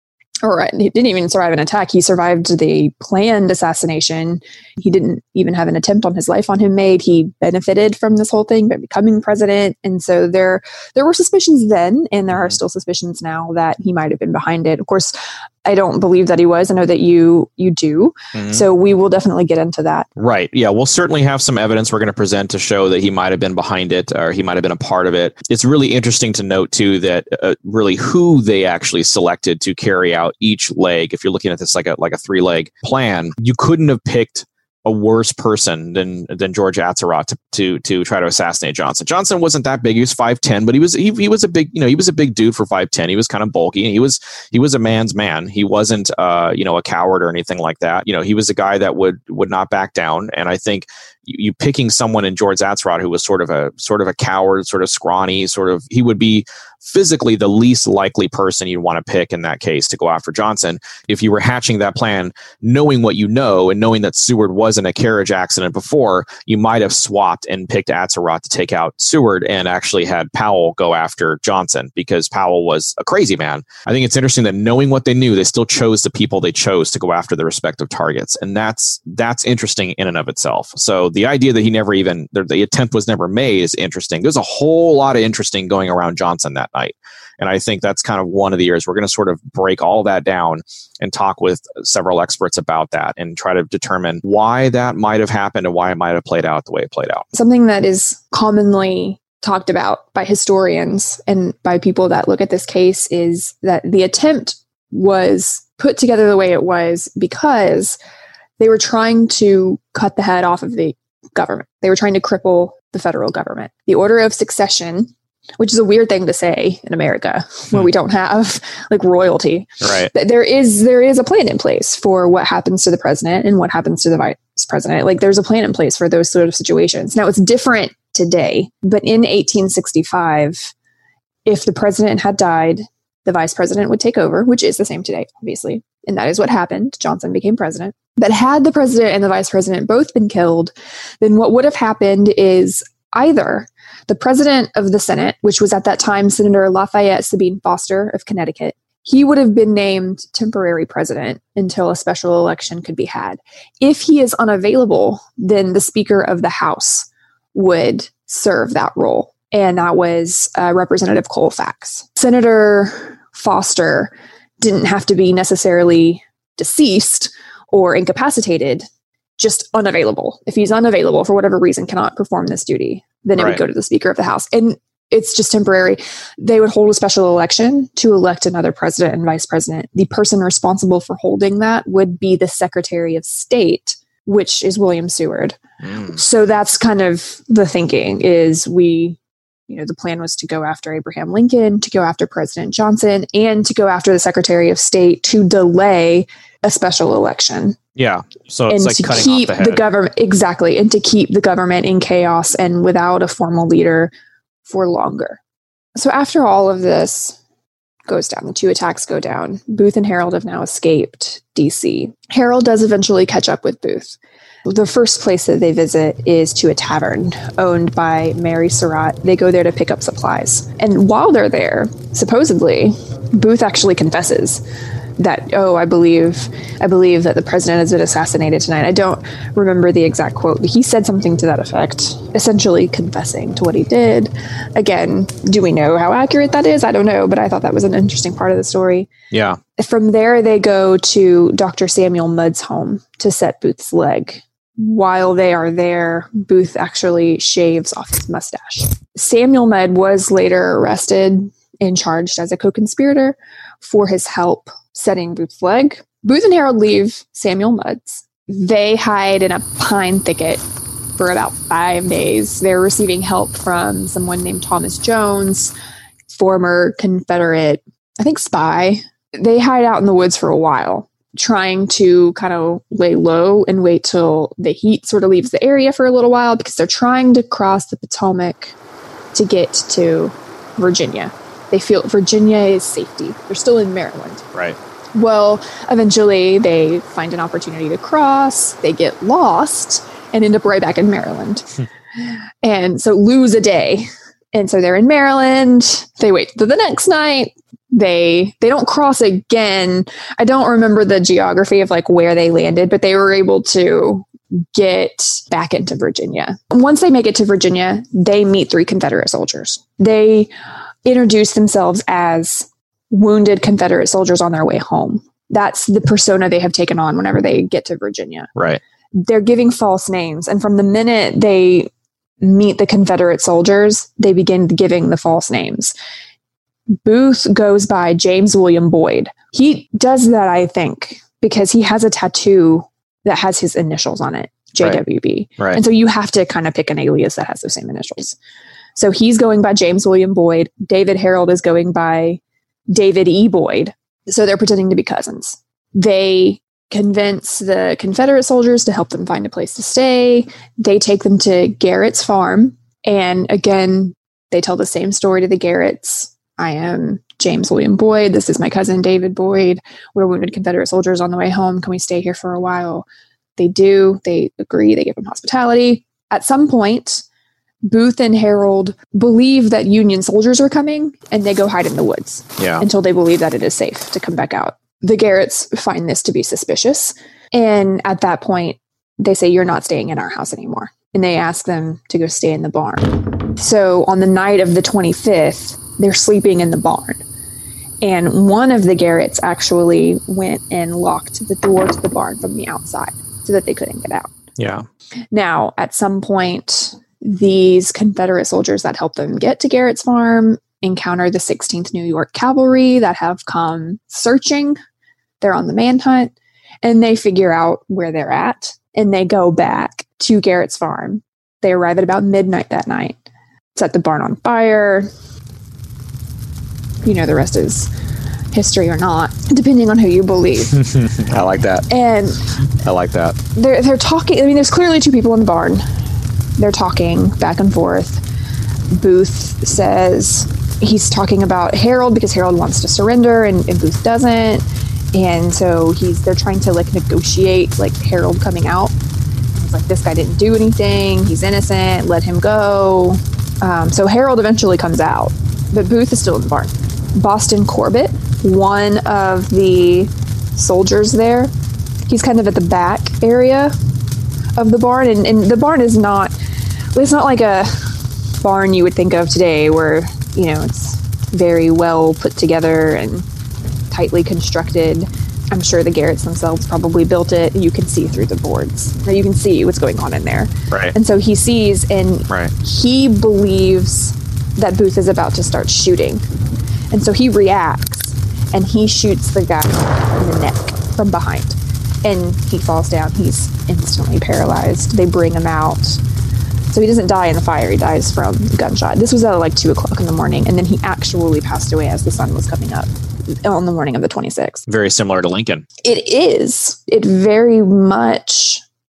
Or he didn't even survive an attack. He survived the planned assassination. He didn't even have an attempt on his life on him made. He benefited from this whole thing by becoming president. And so there, there were suspicions then, and there are still suspicions now that he might have been behind it. Of course, I don't believe that he was. I know that you you do. Mm-hmm. So we will definitely get into that. Right. Yeah, we'll certainly have some evidence we're going to present to show that he might have been behind it or he might have been a part of it. It's really interesting to note, too, that uh, really who they actually selected to carry out each leg. If you're looking at this like a like a three-leg plan, you couldn't have picked a worse person than than George Atzerodt to, to to try to assassinate Johnson. Johnson wasn't that big; he was five ten, but he was he, he was a big you know he was a big dude for five ten. He was kind of bulky, and he was he was a man's man. He wasn't uh you know a coward or anything like that. You know, he was a guy that would would not back down. And I think you, you picking someone in George Atzerodt who was sort of a sort of a coward, sort of scrawny, sort of he would be physically the least likely person you'd want to pick in that case to go after Johnson. If you were hatching that plan, knowing what you know and knowing that Seward was in a carriage accident before, you might have swapped and picked Atzerodt to take out Seward and actually had Powell go after Johnson because Powell was a crazy man. I think it's interesting that knowing what they knew, they still chose the people they chose to go after the respective targets. And that's that's interesting in and of itself. So the idea that he never even, the, the attempt was never made is interesting. There's a whole lot of interesting going around Johnson that night. And I think that's kind of one of the areas we're going to sort of break all that down and talk with several experts about that and try to determine why that might have happened and why it might have played out the way it played out. Something that is commonly talked about by historians and by people that look at this case is that the attempt was put together the way it was because they were trying to cut the head off of the government. They were trying to cripple the federal government. The order of succession, which is a weird thing to say in America, where we don't have like royalty. Right. There is there is a plan in place for what happens to the president and what happens to the vice president. Like there's a plan in place for those sort of situations. Now it's different today, but in eighteen sixty-five, if the president had died, the vice president would take over, which is the same today, obviously. And that is what happened. Johnson became president. But had the president and the vice president both been killed, then what would have happened is either the president of the Senate, which was at that time Senator Lafayette Sabine Foster of Connecticut, he would have been named temporary president until a special election could be had. If he is unavailable, then the Speaker of the House would serve that role. And that was uh, Representative Colfax. Senator Foster didn't have to be necessarily deceased or incapacitated, just unavailable. If he's unavailable for whatever reason, cannot perform this duty, then it Right. would go to the Speaker of the House. And it's just temporary. They would hold a special election to elect another president and vice president. The person responsible for holding that would be the Secretary of State, which is William Seward. Mm. So that's kind of the thinking is we, you know, the plan was to go after Abraham Lincoln, to go after President Johnson, and to go after the Secretary of State to delay a special election. Yeah. So it's and like to cutting keep off the the, head. government, exactly, and to keep the government in chaos and without a formal leader for longer. So after all of this goes down, the two attacks go down, Booth and Harold have now escaped D C. Harold does eventually catch up with Booth. The first place that they visit is to a tavern owned by Mary Surratt. They go there to pick up supplies. And while they're there, supposedly, Booth actually confesses that, oh, I believe I believe that the president has been assassinated tonight. I don't remember the exact quote, but he said something to that effect, essentially confessing to what he did. Again, do we know how accurate that is? I don't know, but I thought that was an interesting part of the story. Yeah. From there, they go to Doctor Samuel Mudd's home to set Booth's leg. While they are there, Booth actually shaves off his mustache. Samuel Mudd was later arrested and charged as a co-conspirator for his help setting Booth's leg. Booth and Harold leave Samuel Mudd's. They hide in a pine thicket for about five days. They're receiving help from someone named Thomas Jones, former Confederate, I think, spy. They hide out in the woods for a while, trying to kind of lay low and wait till the heat sort of leaves the area for a little while because they're trying to cross the Potomac to get to Virginia. They feel Virginia is safety. They're still in Maryland. Right. Well, eventually they find an opportunity to cross. They get lost and end up right back in Maryland. And so lose a day. And so they're in Maryland. They wait till the next night. They they don't cross again. I don't remember the geography of like where they landed, but they were able to get back into Virginia. Once they make it to Virginia, they meet three Confederate soldiers. They introduce themselves as wounded Confederate soldiers on their way home. That's the persona they have taken on whenever they get to Virginia. Right. They're giving false names. And from the minute they meet the Confederate soldiers, they begin giving the false names. Booth goes by James William Boyd. He does that, I think, because he has a tattoo that has his initials on it, J W B. Right. And so you have to kind of pick an alias that has those same initials. So he's going by James William Boyd. David Harold is going by David E. Boyd. So they're pretending to be cousins. They convince the Confederate soldiers to help them find a place to stay. They take them to Garrett's farm. And again, they tell the same story to the Garretts. I am James William Boyd. This is my cousin, David Boyd. We're wounded Confederate soldiers on the way home. Can we stay here for a while? They do. They agree. They give them hospitality. At some point, Booth and Harold believe that Union soldiers are coming, and they go hide in the woods Yeah. until they believe that it is safe to come back out. The Garretts find this to be suspicious. And at that point, they say, you're not staying in our house anymore. And they ask them to go stay in the barn. So on the night of the twenty-fifth, they're sleeping in the barn. And one of the Garretts actually went and locked the door to the barn from the outside so that they couldn't get out. Yeah. Now, at some point, these Confederate soldiers that helped them get to Garrett's farm encounter the sixteenth New York Cavalry that have come searching. They're on the manhunt, and they figure out where they're at, and they go back to Garrett's farm. They arrive at about midnight that night, set the barn on fire. You know, the rest is history or not, depending on who you believe. I like that. And I like that. They're, they're talking. I mean, there's clearly two people in the barn. They're talking back and forth. Booth says he's talking about Harold because Harold wants to surrender and, and Booth doesn't. And so he's they're trying to like negotiate like Harold coming out. He's like, this guy didn't do anything. He's innocent. Let him go. Um, so Harold eventually comes out, but Booth is still in the barn. Boston Corbett, one of the soldiers there, he's kind of at the back area of the barn. And, and the barn is not, it's not like a barn you would think of today where, you know, it's very well put together and tightly constructed. I'm sure the Garretts themselves probably built it. You can see through the boards. Now you can see what's going on in there. Right. And so he sees and right. he believes that Booth is about to start shooting. And so he reacts and he shoots the guy in the neck from behind. And he falls down. He's instantly paralyzed. They bring him out. So he doesn't die in the fire. He dies from gunshot. This was at like two o'clock in the morning. And then he actually passed away as the sun was coming up on the morning of the twenty-sixth. Very similar to Lincoln. It is. It very much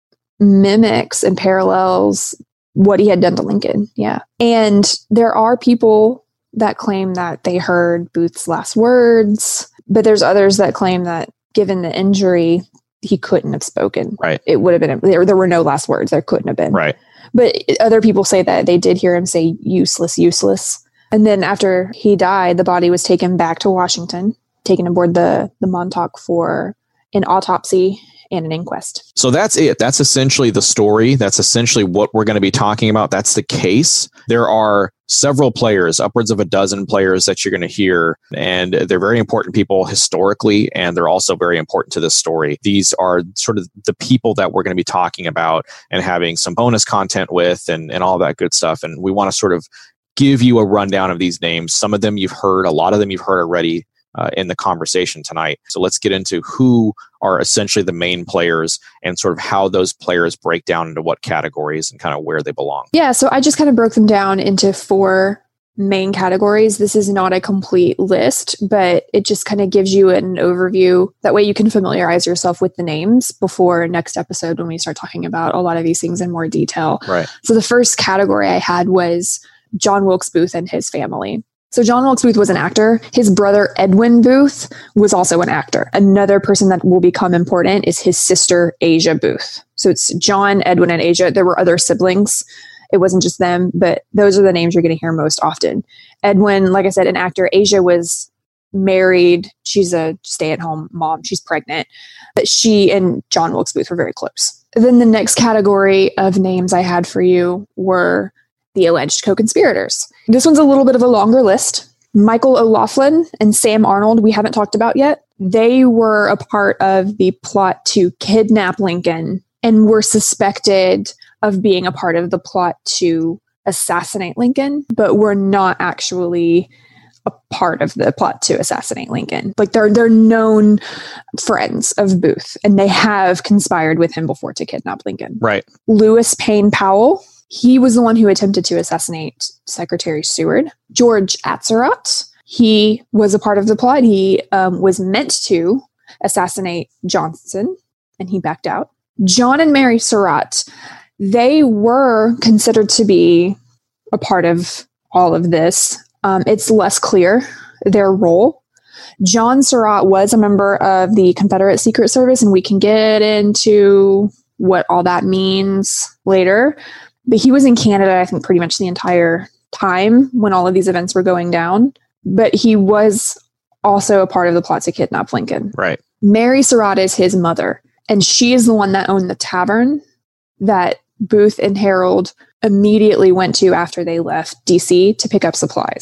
mimics and parallels what he had done to Lincoln. Yeah. And there are people that claim that they heard Booth's last words, but there's others that claim that given the injury, he couldn't have spoken. Right. It would have been, there, there were no last words. There couldn't have been. Right. But other people say that they did hear him say useless, useless. And then after he died, the body was taken back to Washington, taken aboard the, the Montauk for an autopsy and an inquest. So that's it. That's essentially the story. That's essentially what we're going to be talking about. That's the case. There are several players, upwards of a dozen players that you're going to hear, and they're very important people historically, and they're also very important to this story. These are sort of the people that we're going to be talking about and having some bonus content with and, and all that good stuff. And we want to sort of give you a rundown of these names. Some of them you've heard, a lot of them you've heard already uh, in the conversation tonight. So let's get into who are essentially the main players and sort of how those players break down into what categories and kind of where they belong. Yeah, so I just kind of broke them down into four main categories. This is not a complete list, but it just kind of gives you an overview. That way you can familiarize yourself with the names before next episode when we start talking about a lot of these things in more detail. Right. So the first category I had was John Wilkes Booth and his family. So John Wilkes Booth was an actor. His brother, Edwin Booth, was also an actor. Another person that will become important is his sister, Asia Booth. So it's John, Edwin, and Asia. There were other siblings. It wasn't just them, but those are the names you're going to hear most often. Edwin, like I said, an actor. Asia was married. She's a stay-at-home mom. She's pregnant. But she and John Wilkes Booth were very close. Then the next category of names I had for you were the alleged co-conspirators. This one's a little bit of a longer list. Michael O'Laughlin and Sam Arnold, we haven't talked about yet. They were a part of the plot to kidnap Lincoln and were suspected of being a part of the plot to assassinate Lincoln, but were not actually a part of the plot to assassinate Lincoln. Like they're they're known friends of Booth, and they have conspired with him before to kidnap Lincoln. Right. Lewis Payne Powell, he was the one who attempted to assassinate Secretary Seward. George Atzerodt, he was a part of the plot. He um, was meant to assassinate Johnson, and he backed out. John and Mary Surratt, they were considered to be a part of all of this. Um, it's less clear their role. John Surratt was a member of the Confederate Secret Service, and we can get into what all that means later. But he was in Canada, I think, pretty much the entire time when all of these events were going down. But he was also a part of the plot to kidnap Lincoln. Right. Mary Surratt is his mother, and she is the one that owned the tavern that Booth and Harold immediately went to after they left D C to pick up supplies.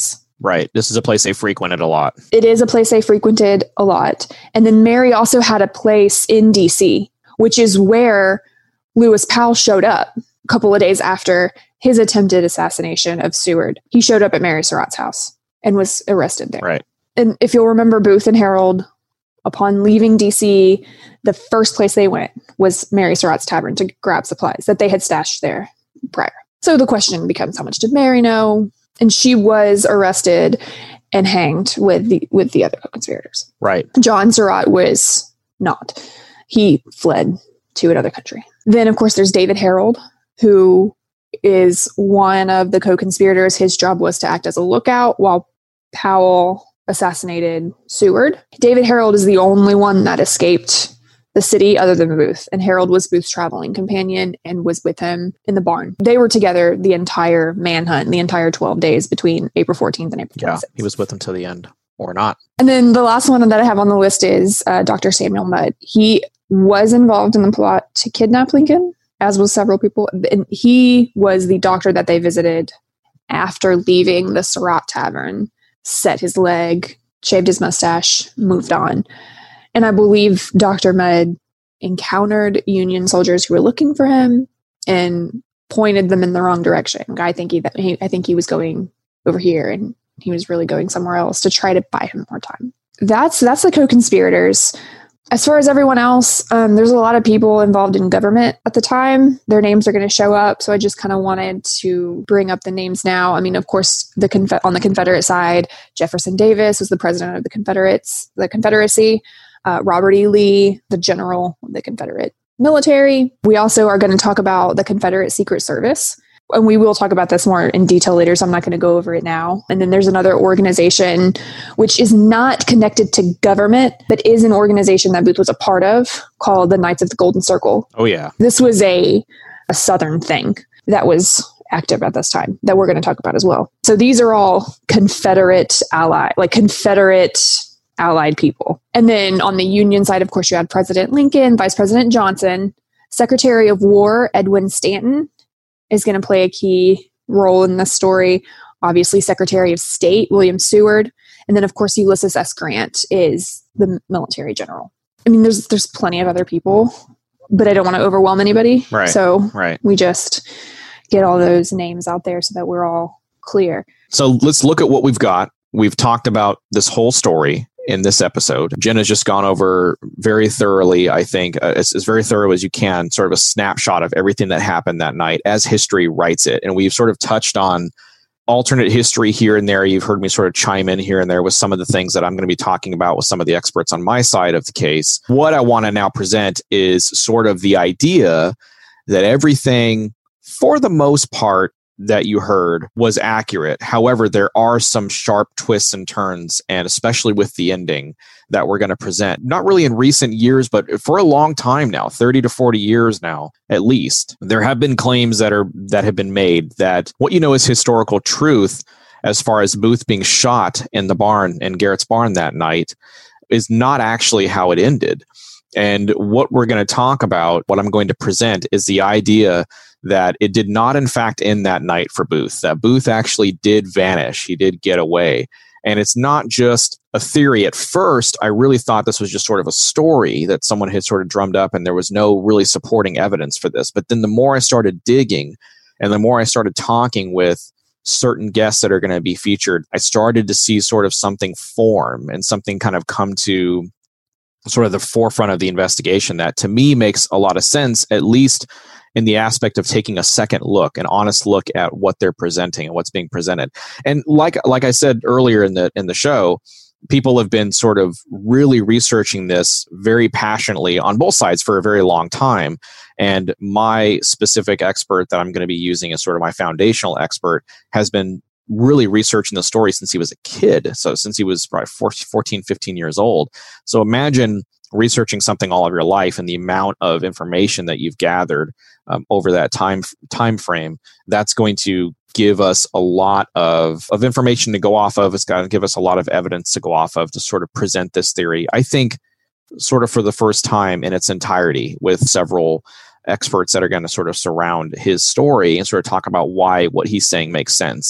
Right. This is a place they frequented a lot. It is a place they frequented a lot. And then Mary also had a place in D C, which is where Lewis Powell showed up a couple of days after his attempted assassination of Seward. He showed up at Mary Surratt's house and was arrested there. Right. And if you'll remember, Booth and Harold, upon leaving D C, the first place they went was Mary Surratt's Tavern to grab supplies that they had stashed there prior. So the question becomes, how much did Mary know? And she was arrested and hanged with the with the other co-conspirators. Right. John Surratt was not. He fled to another country. Then, of course, there's David Harold, who is one of the co-conspirators. His job was to act as a lookout while Powell assassinated Seward. David Harold is the only one that escaped the city other than Booth, and Harold was Booth's traveling companion and was with him in the barn. They were together the entire manhunt, the entire twelve days between April fourteenth and April twenty-sixth. Yeah, he was with them till the end, or not. And then the last one that I have on the list is uh, Doctor Samuel Mudd. He was involved in the plot to kidnap Lincoln, as was several people. And he was the doctor that they visited after leaving the Surratt Tavern, set his leg, shaved his mustache, moved on. And I believe Doctor Mudd encountered Union soldiers who were looking for him and pointed them in the wrong direction. I think he, he I think he was going over here, and he was really going somewhere else to try to buy him more time. That's that's the co-conspirators. As far as everyone else, um, there's a lot of people involved in government at the time. Their names are going to show up, so I just kind of wanted to bring up the names now. I mean, of course, the Confe- on the Confederate side, Jefferson Davis was the president of the Confederates, the Confederacy. Uh, Robert E. Lee, the general of the Confederate military. We also are going to talk about the Confederate Secret Service, and we will talk about this more in detail later, so I'm not going to go over it now. And then there's another organization which is not connected to government, but is an organization that Booth was a part of, called the Knights of the Golden Circle. Oh, yeah. This was a, a Southern thing that was active at this time that we're going to talk about as well. So these are all Confederate ally, like Confederate allied people. And then on the Union side, of course, you had President Lincoln, Vice President Johnson, Secretary of War Edwin Stanton is going to play a key role in this story. Obviously, Secretary of State William Seward, and then of course Ulysses S. Grant is the military general. I mean, there's there's plenty of other people, but I don't want to overwhelm anybody. Right. So right. we just get all those names out there so that we're all clear. So let's look at what we've got. We've talked about this whole story in this episode. Jen has just gone over very thoroughly, I think, uh, as, as very thorough as you can, sort of a snapshot of everything that happened that night as history writes it. And we've sort of touched on alternate history here and there. You've heard me sort of chime in here and there with some of the things that I'm going to be talking about with some of the experts on my side of the case. What I want to now present is sort of the idea that everything, for the most part, that you heard was accurate. However, there are some sharp twists and turns, and especially with the ending that we're going to present, not really in recent years, but for a long time now, thirty to forty years now, at least, there have been claims that are that have been made that what you know is historical truth as far as Booth being shot in the barn, in Garrett's barn that night, is not actually how it ended. And what we're going to talk about, what I'm going to present, is the idea that it did not, in fact, end that night for Booth, that Booth actually did vanish. He did get away. And it's not just a theory. At first, I really thought this was just sort of a story that someone had sort of drummed up, and there was no really supporting evidence for this. But then the more I started digging, and the more I started talking with certain guests that are going to be featured, I started to see sort of something form and something kind of come to sort of the forefront of the investigation that to me makes a lot of sense, at least in the aspect of taking a second look, an honest look at what they're presenting and what's being presented. And like like I said earlier in the in the show, people have been sort of really researching this very passionately on both sides for a very long time. And my specific expert that I'm going to be using as sort of my foundational expert has been really researching the story since he was a kid. So since he was probably fourteen, fifteen years old. So imagine researching something all of your life and the amount of information that you've gathered um, over that time time frame. That's going to give us a lot of, of information to go off of. It's going to give us a lot of evidence to go off of to sort of present this theory, I think, sort of for the first time in its entirety, with several experts that are going to sort of surround his story and sort of talk about why what he's saying makes sense.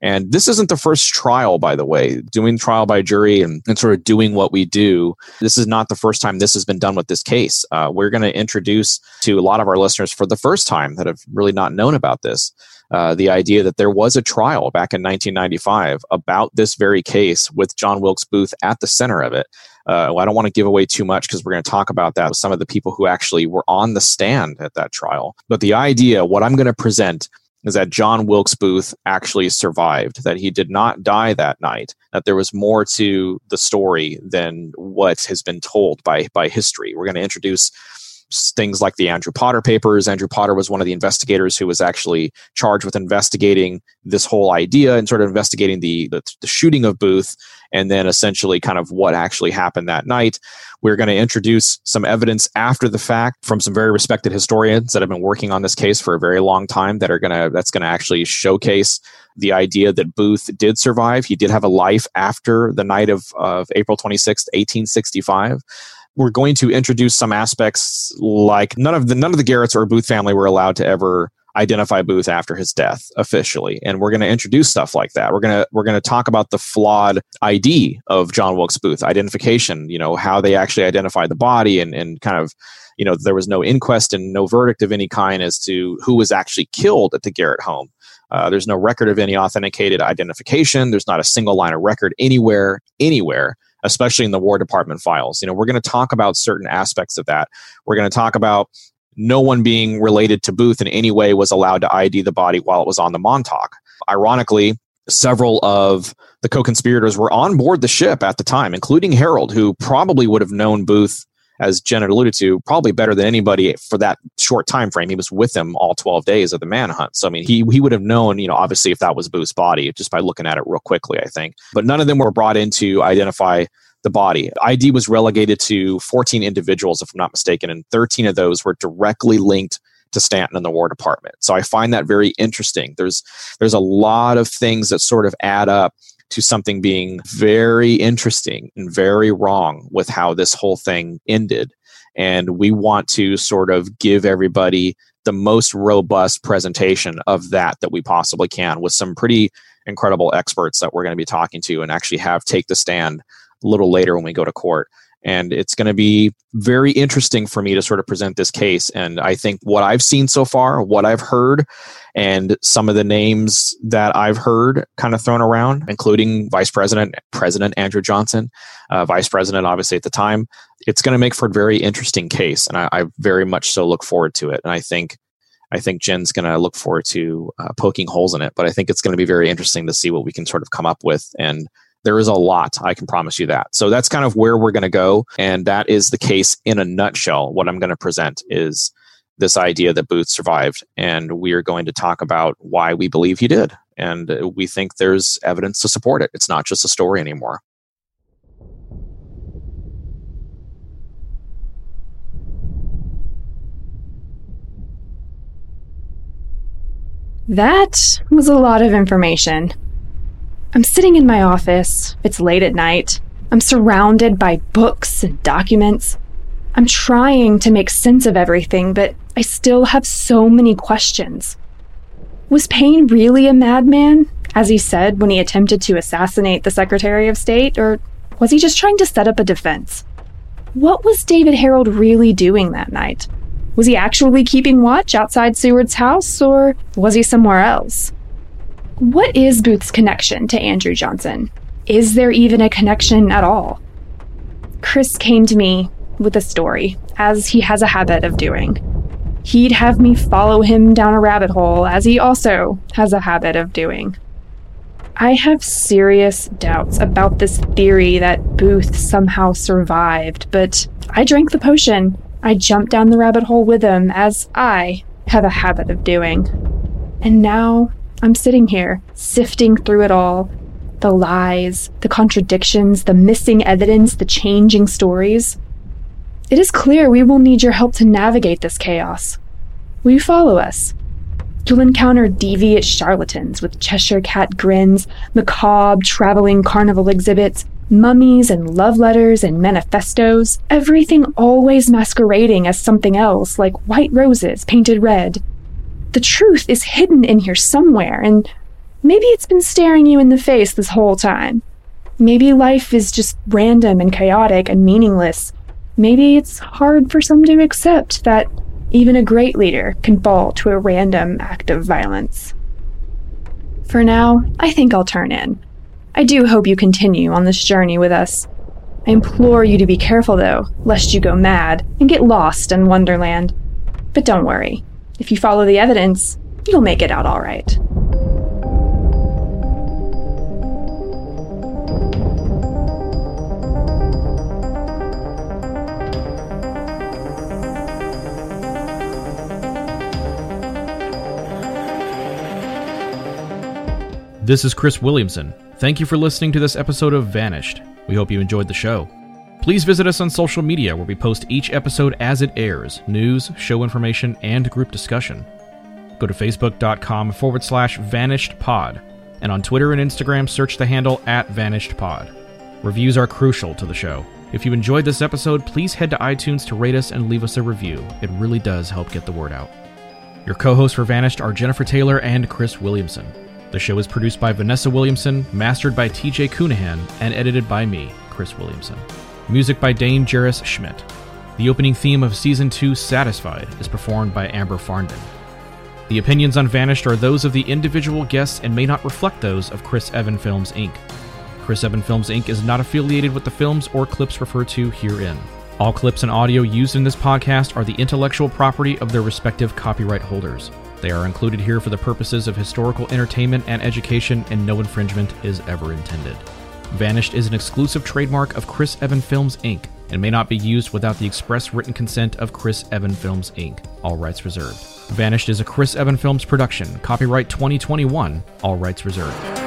And this isn't the first trial, by the way, doing trial by jury and, and sort of doing what we do. This is not the first time this has been done with this case. Uh, we're going to introduce to a lot of our listeners for the first time that have really not known about this, uh, the idea that there was a trial back in nineteen ninety-five about this very case with John Wilkes Booth at the center of it. Uh, I don't want to give away too much because we're going to talk about that with some of the people who actually were on the stand at that trial. But the idea, what I'm going to present, is that John Wilkes Booth actually survived, that he did not die that night, that there was more to the story than what has been told by, by history. We're going to introduce things like the Andrew Potter papers. Andrew Potter was one of the investigators who was actually charged with investigating this whole idea and sort of investigating the, the, the shooting of Booth, and then essentially kind of what actually happened that night. We're going to introduce some evidence after the fact from some very respected historians that have been working on this case for a very long time that are going to, that's going to actually showcase the idea that Booth did survive. He did have a life after the night of, of April twenty-sixth, eighteen sixty-five. We're going to introduce some aspects like none of the none of the Garretts or Booth family were allowed to ever identify Booth after his death officially, and we're going to introduce stuff like that. We're going to we're going to talk about the flawed I D of John Wilkes Booth, identification. You know, how they actually identified the body, and and kind of, you know, there was no inquest and no verdict of any kind as to who was actually killed at the Garrett home. Uh, there's no record of any authenticated identification. There's not a single line of record anywhere, anywhere, especially in the War Department files. You know, we're going to talk about certain aspects of that. We're going to talk about no one being related to Booth in any way was allowed to I D the body while it was on the Montauk. Ironically, several of the co-conspirators were on board the ship at the time, including Harold, who probably would have known Booth, as Jen had alluded to, probably better than anybody for that short time frame. He was with him all twelve days of the manhunt. So, I mean, he he would have known, you know, obviously if that was Booth's body, just by looking at it real quickly, I think. But none of them were brought in to identify the body. I D was relegated to fourteen individuals, if I'm not mistaken, and thirteen of those were directly linked to Stanton and the War Department. So I find that very interesting. There's there's a lot of things that sort of add up to something being very interesting and very wrong with how this whole thing ended. And we want to sort of give everybody the most robust presentation of that that we possibly can, with some pretty incredible experts that we're going to be talking to and actually have take the stand a little later when we go to court. And it's going to be very interesting for me to sort of present this case. And I think what I've seen so far, what I've heard, and some of the names that I've heard kind of thrown around, including Vice President, President Andrew Johnson, uh, Vice President, obviously at the time, it's going to make for a very interesting case. And I, I very much so look forward to it. And I think I think Jen's going to look forward to uh, poking holes in it. But I think it's going to be very interesting to see what we can sort of come up with. And there is a lot, I can promise you that. So that's kind of where we're going to go. And that is the case in a nutshell. What I'm going to present is this idea that Booth survived. And we are going to talk about why we believe he did. And we think there's evidence to support it. It's not just a story anymore. That was a lot of information. I'm sitting in my office. It's late at night. I'm surrounded by books and documents. I'm trying to make sense of everything, but I still have so many questions. Was Paine really a madman, as he said when he attempted to assassinate the Secretary of State, or was he just trying to set up a defense? What was David Harold really doing that night? Was he actually keeping watch outside Seward's house, or was he somewhere else? What is Booth's connection to Andrew Johnson? Is there even a connection at all? Chris came to me with a story, as he has a habit of doing. He'd have me follow him down a rabbit hole, as he also has a habit of doing. I have serious doubts about this theory that Booth somehow survived, but I drank the potion. I jumped down the rabbit hole with him, as I have a habit of doing. And now I'm sitting here, sifting through it all. The lies, the contradictions, the missing evidence, the changing stories. It is clear we will need your help to navigate this chaos. Will you follow us? You'll encounter deviant charlatans with Cheshire cat grins, macabre traveling carnival exhibits, mummies and love letters and manifestos, everything always masquerading as something else, like white roses painted red. The truth is hidden in here somewhere, and maybe it's been staring you in the face this whole time. Maybe life is just random and chaotic and meaningless. Maybe it's hard for some to accept that even a great leader can fall to a random act of violence. For now, I think I'll turn in. I do hope you continue on this journey with us. I implore you to be careful, though, lest you go mad and get lost in Wonderland. But don't worry. If you follow the evidence, you'll make it out all right. This is Chris Williamson. Thank you for listening to this episode of Vanished. We hope you enjoyed the show. Please visit us on social media where we post each episode as it airs, news, show information, and group discussion. Go to facebook.com forward slash vanishedpod, and on Twitter and Instagram search the handle at vanishedpod. Reviews are crucial to the show. If you enjoyed this episode, please head to iTunes to rate us and leave us a review. It really does help get the word out. Your co-hosts for Vanished are Jennifer Taylor and Chris Williamson. The show is produced by Vanessa Williamson, mastered by T J Coonahan, and edited by me, Chris Williamson. Music by Dane Jarris Schmidt. The opening theme of Season two, Satisfied, is performed by Amber Farndon. The opinions on Vanished are those of the individual guests and may not reflect those of Chris Evan Films, Incorporated. Chris Evan Films, Incorporated is not affiliated with the films or clips referred to herein. All clips and audio used in this podcast are the intellectual property of their respective copyright holders. They are included here for the purposes of historical entertainment and education, and no infringement is ever intended. Vanished is an exclusive trademark of Chris Evan Films, Incorporated, and may not be used without the express written consent of Chris Evan Films, Incorporated. All rights reserved. Vanished is a Chris Evan Films production. Copyright twenty twenty-one. All rights reserved.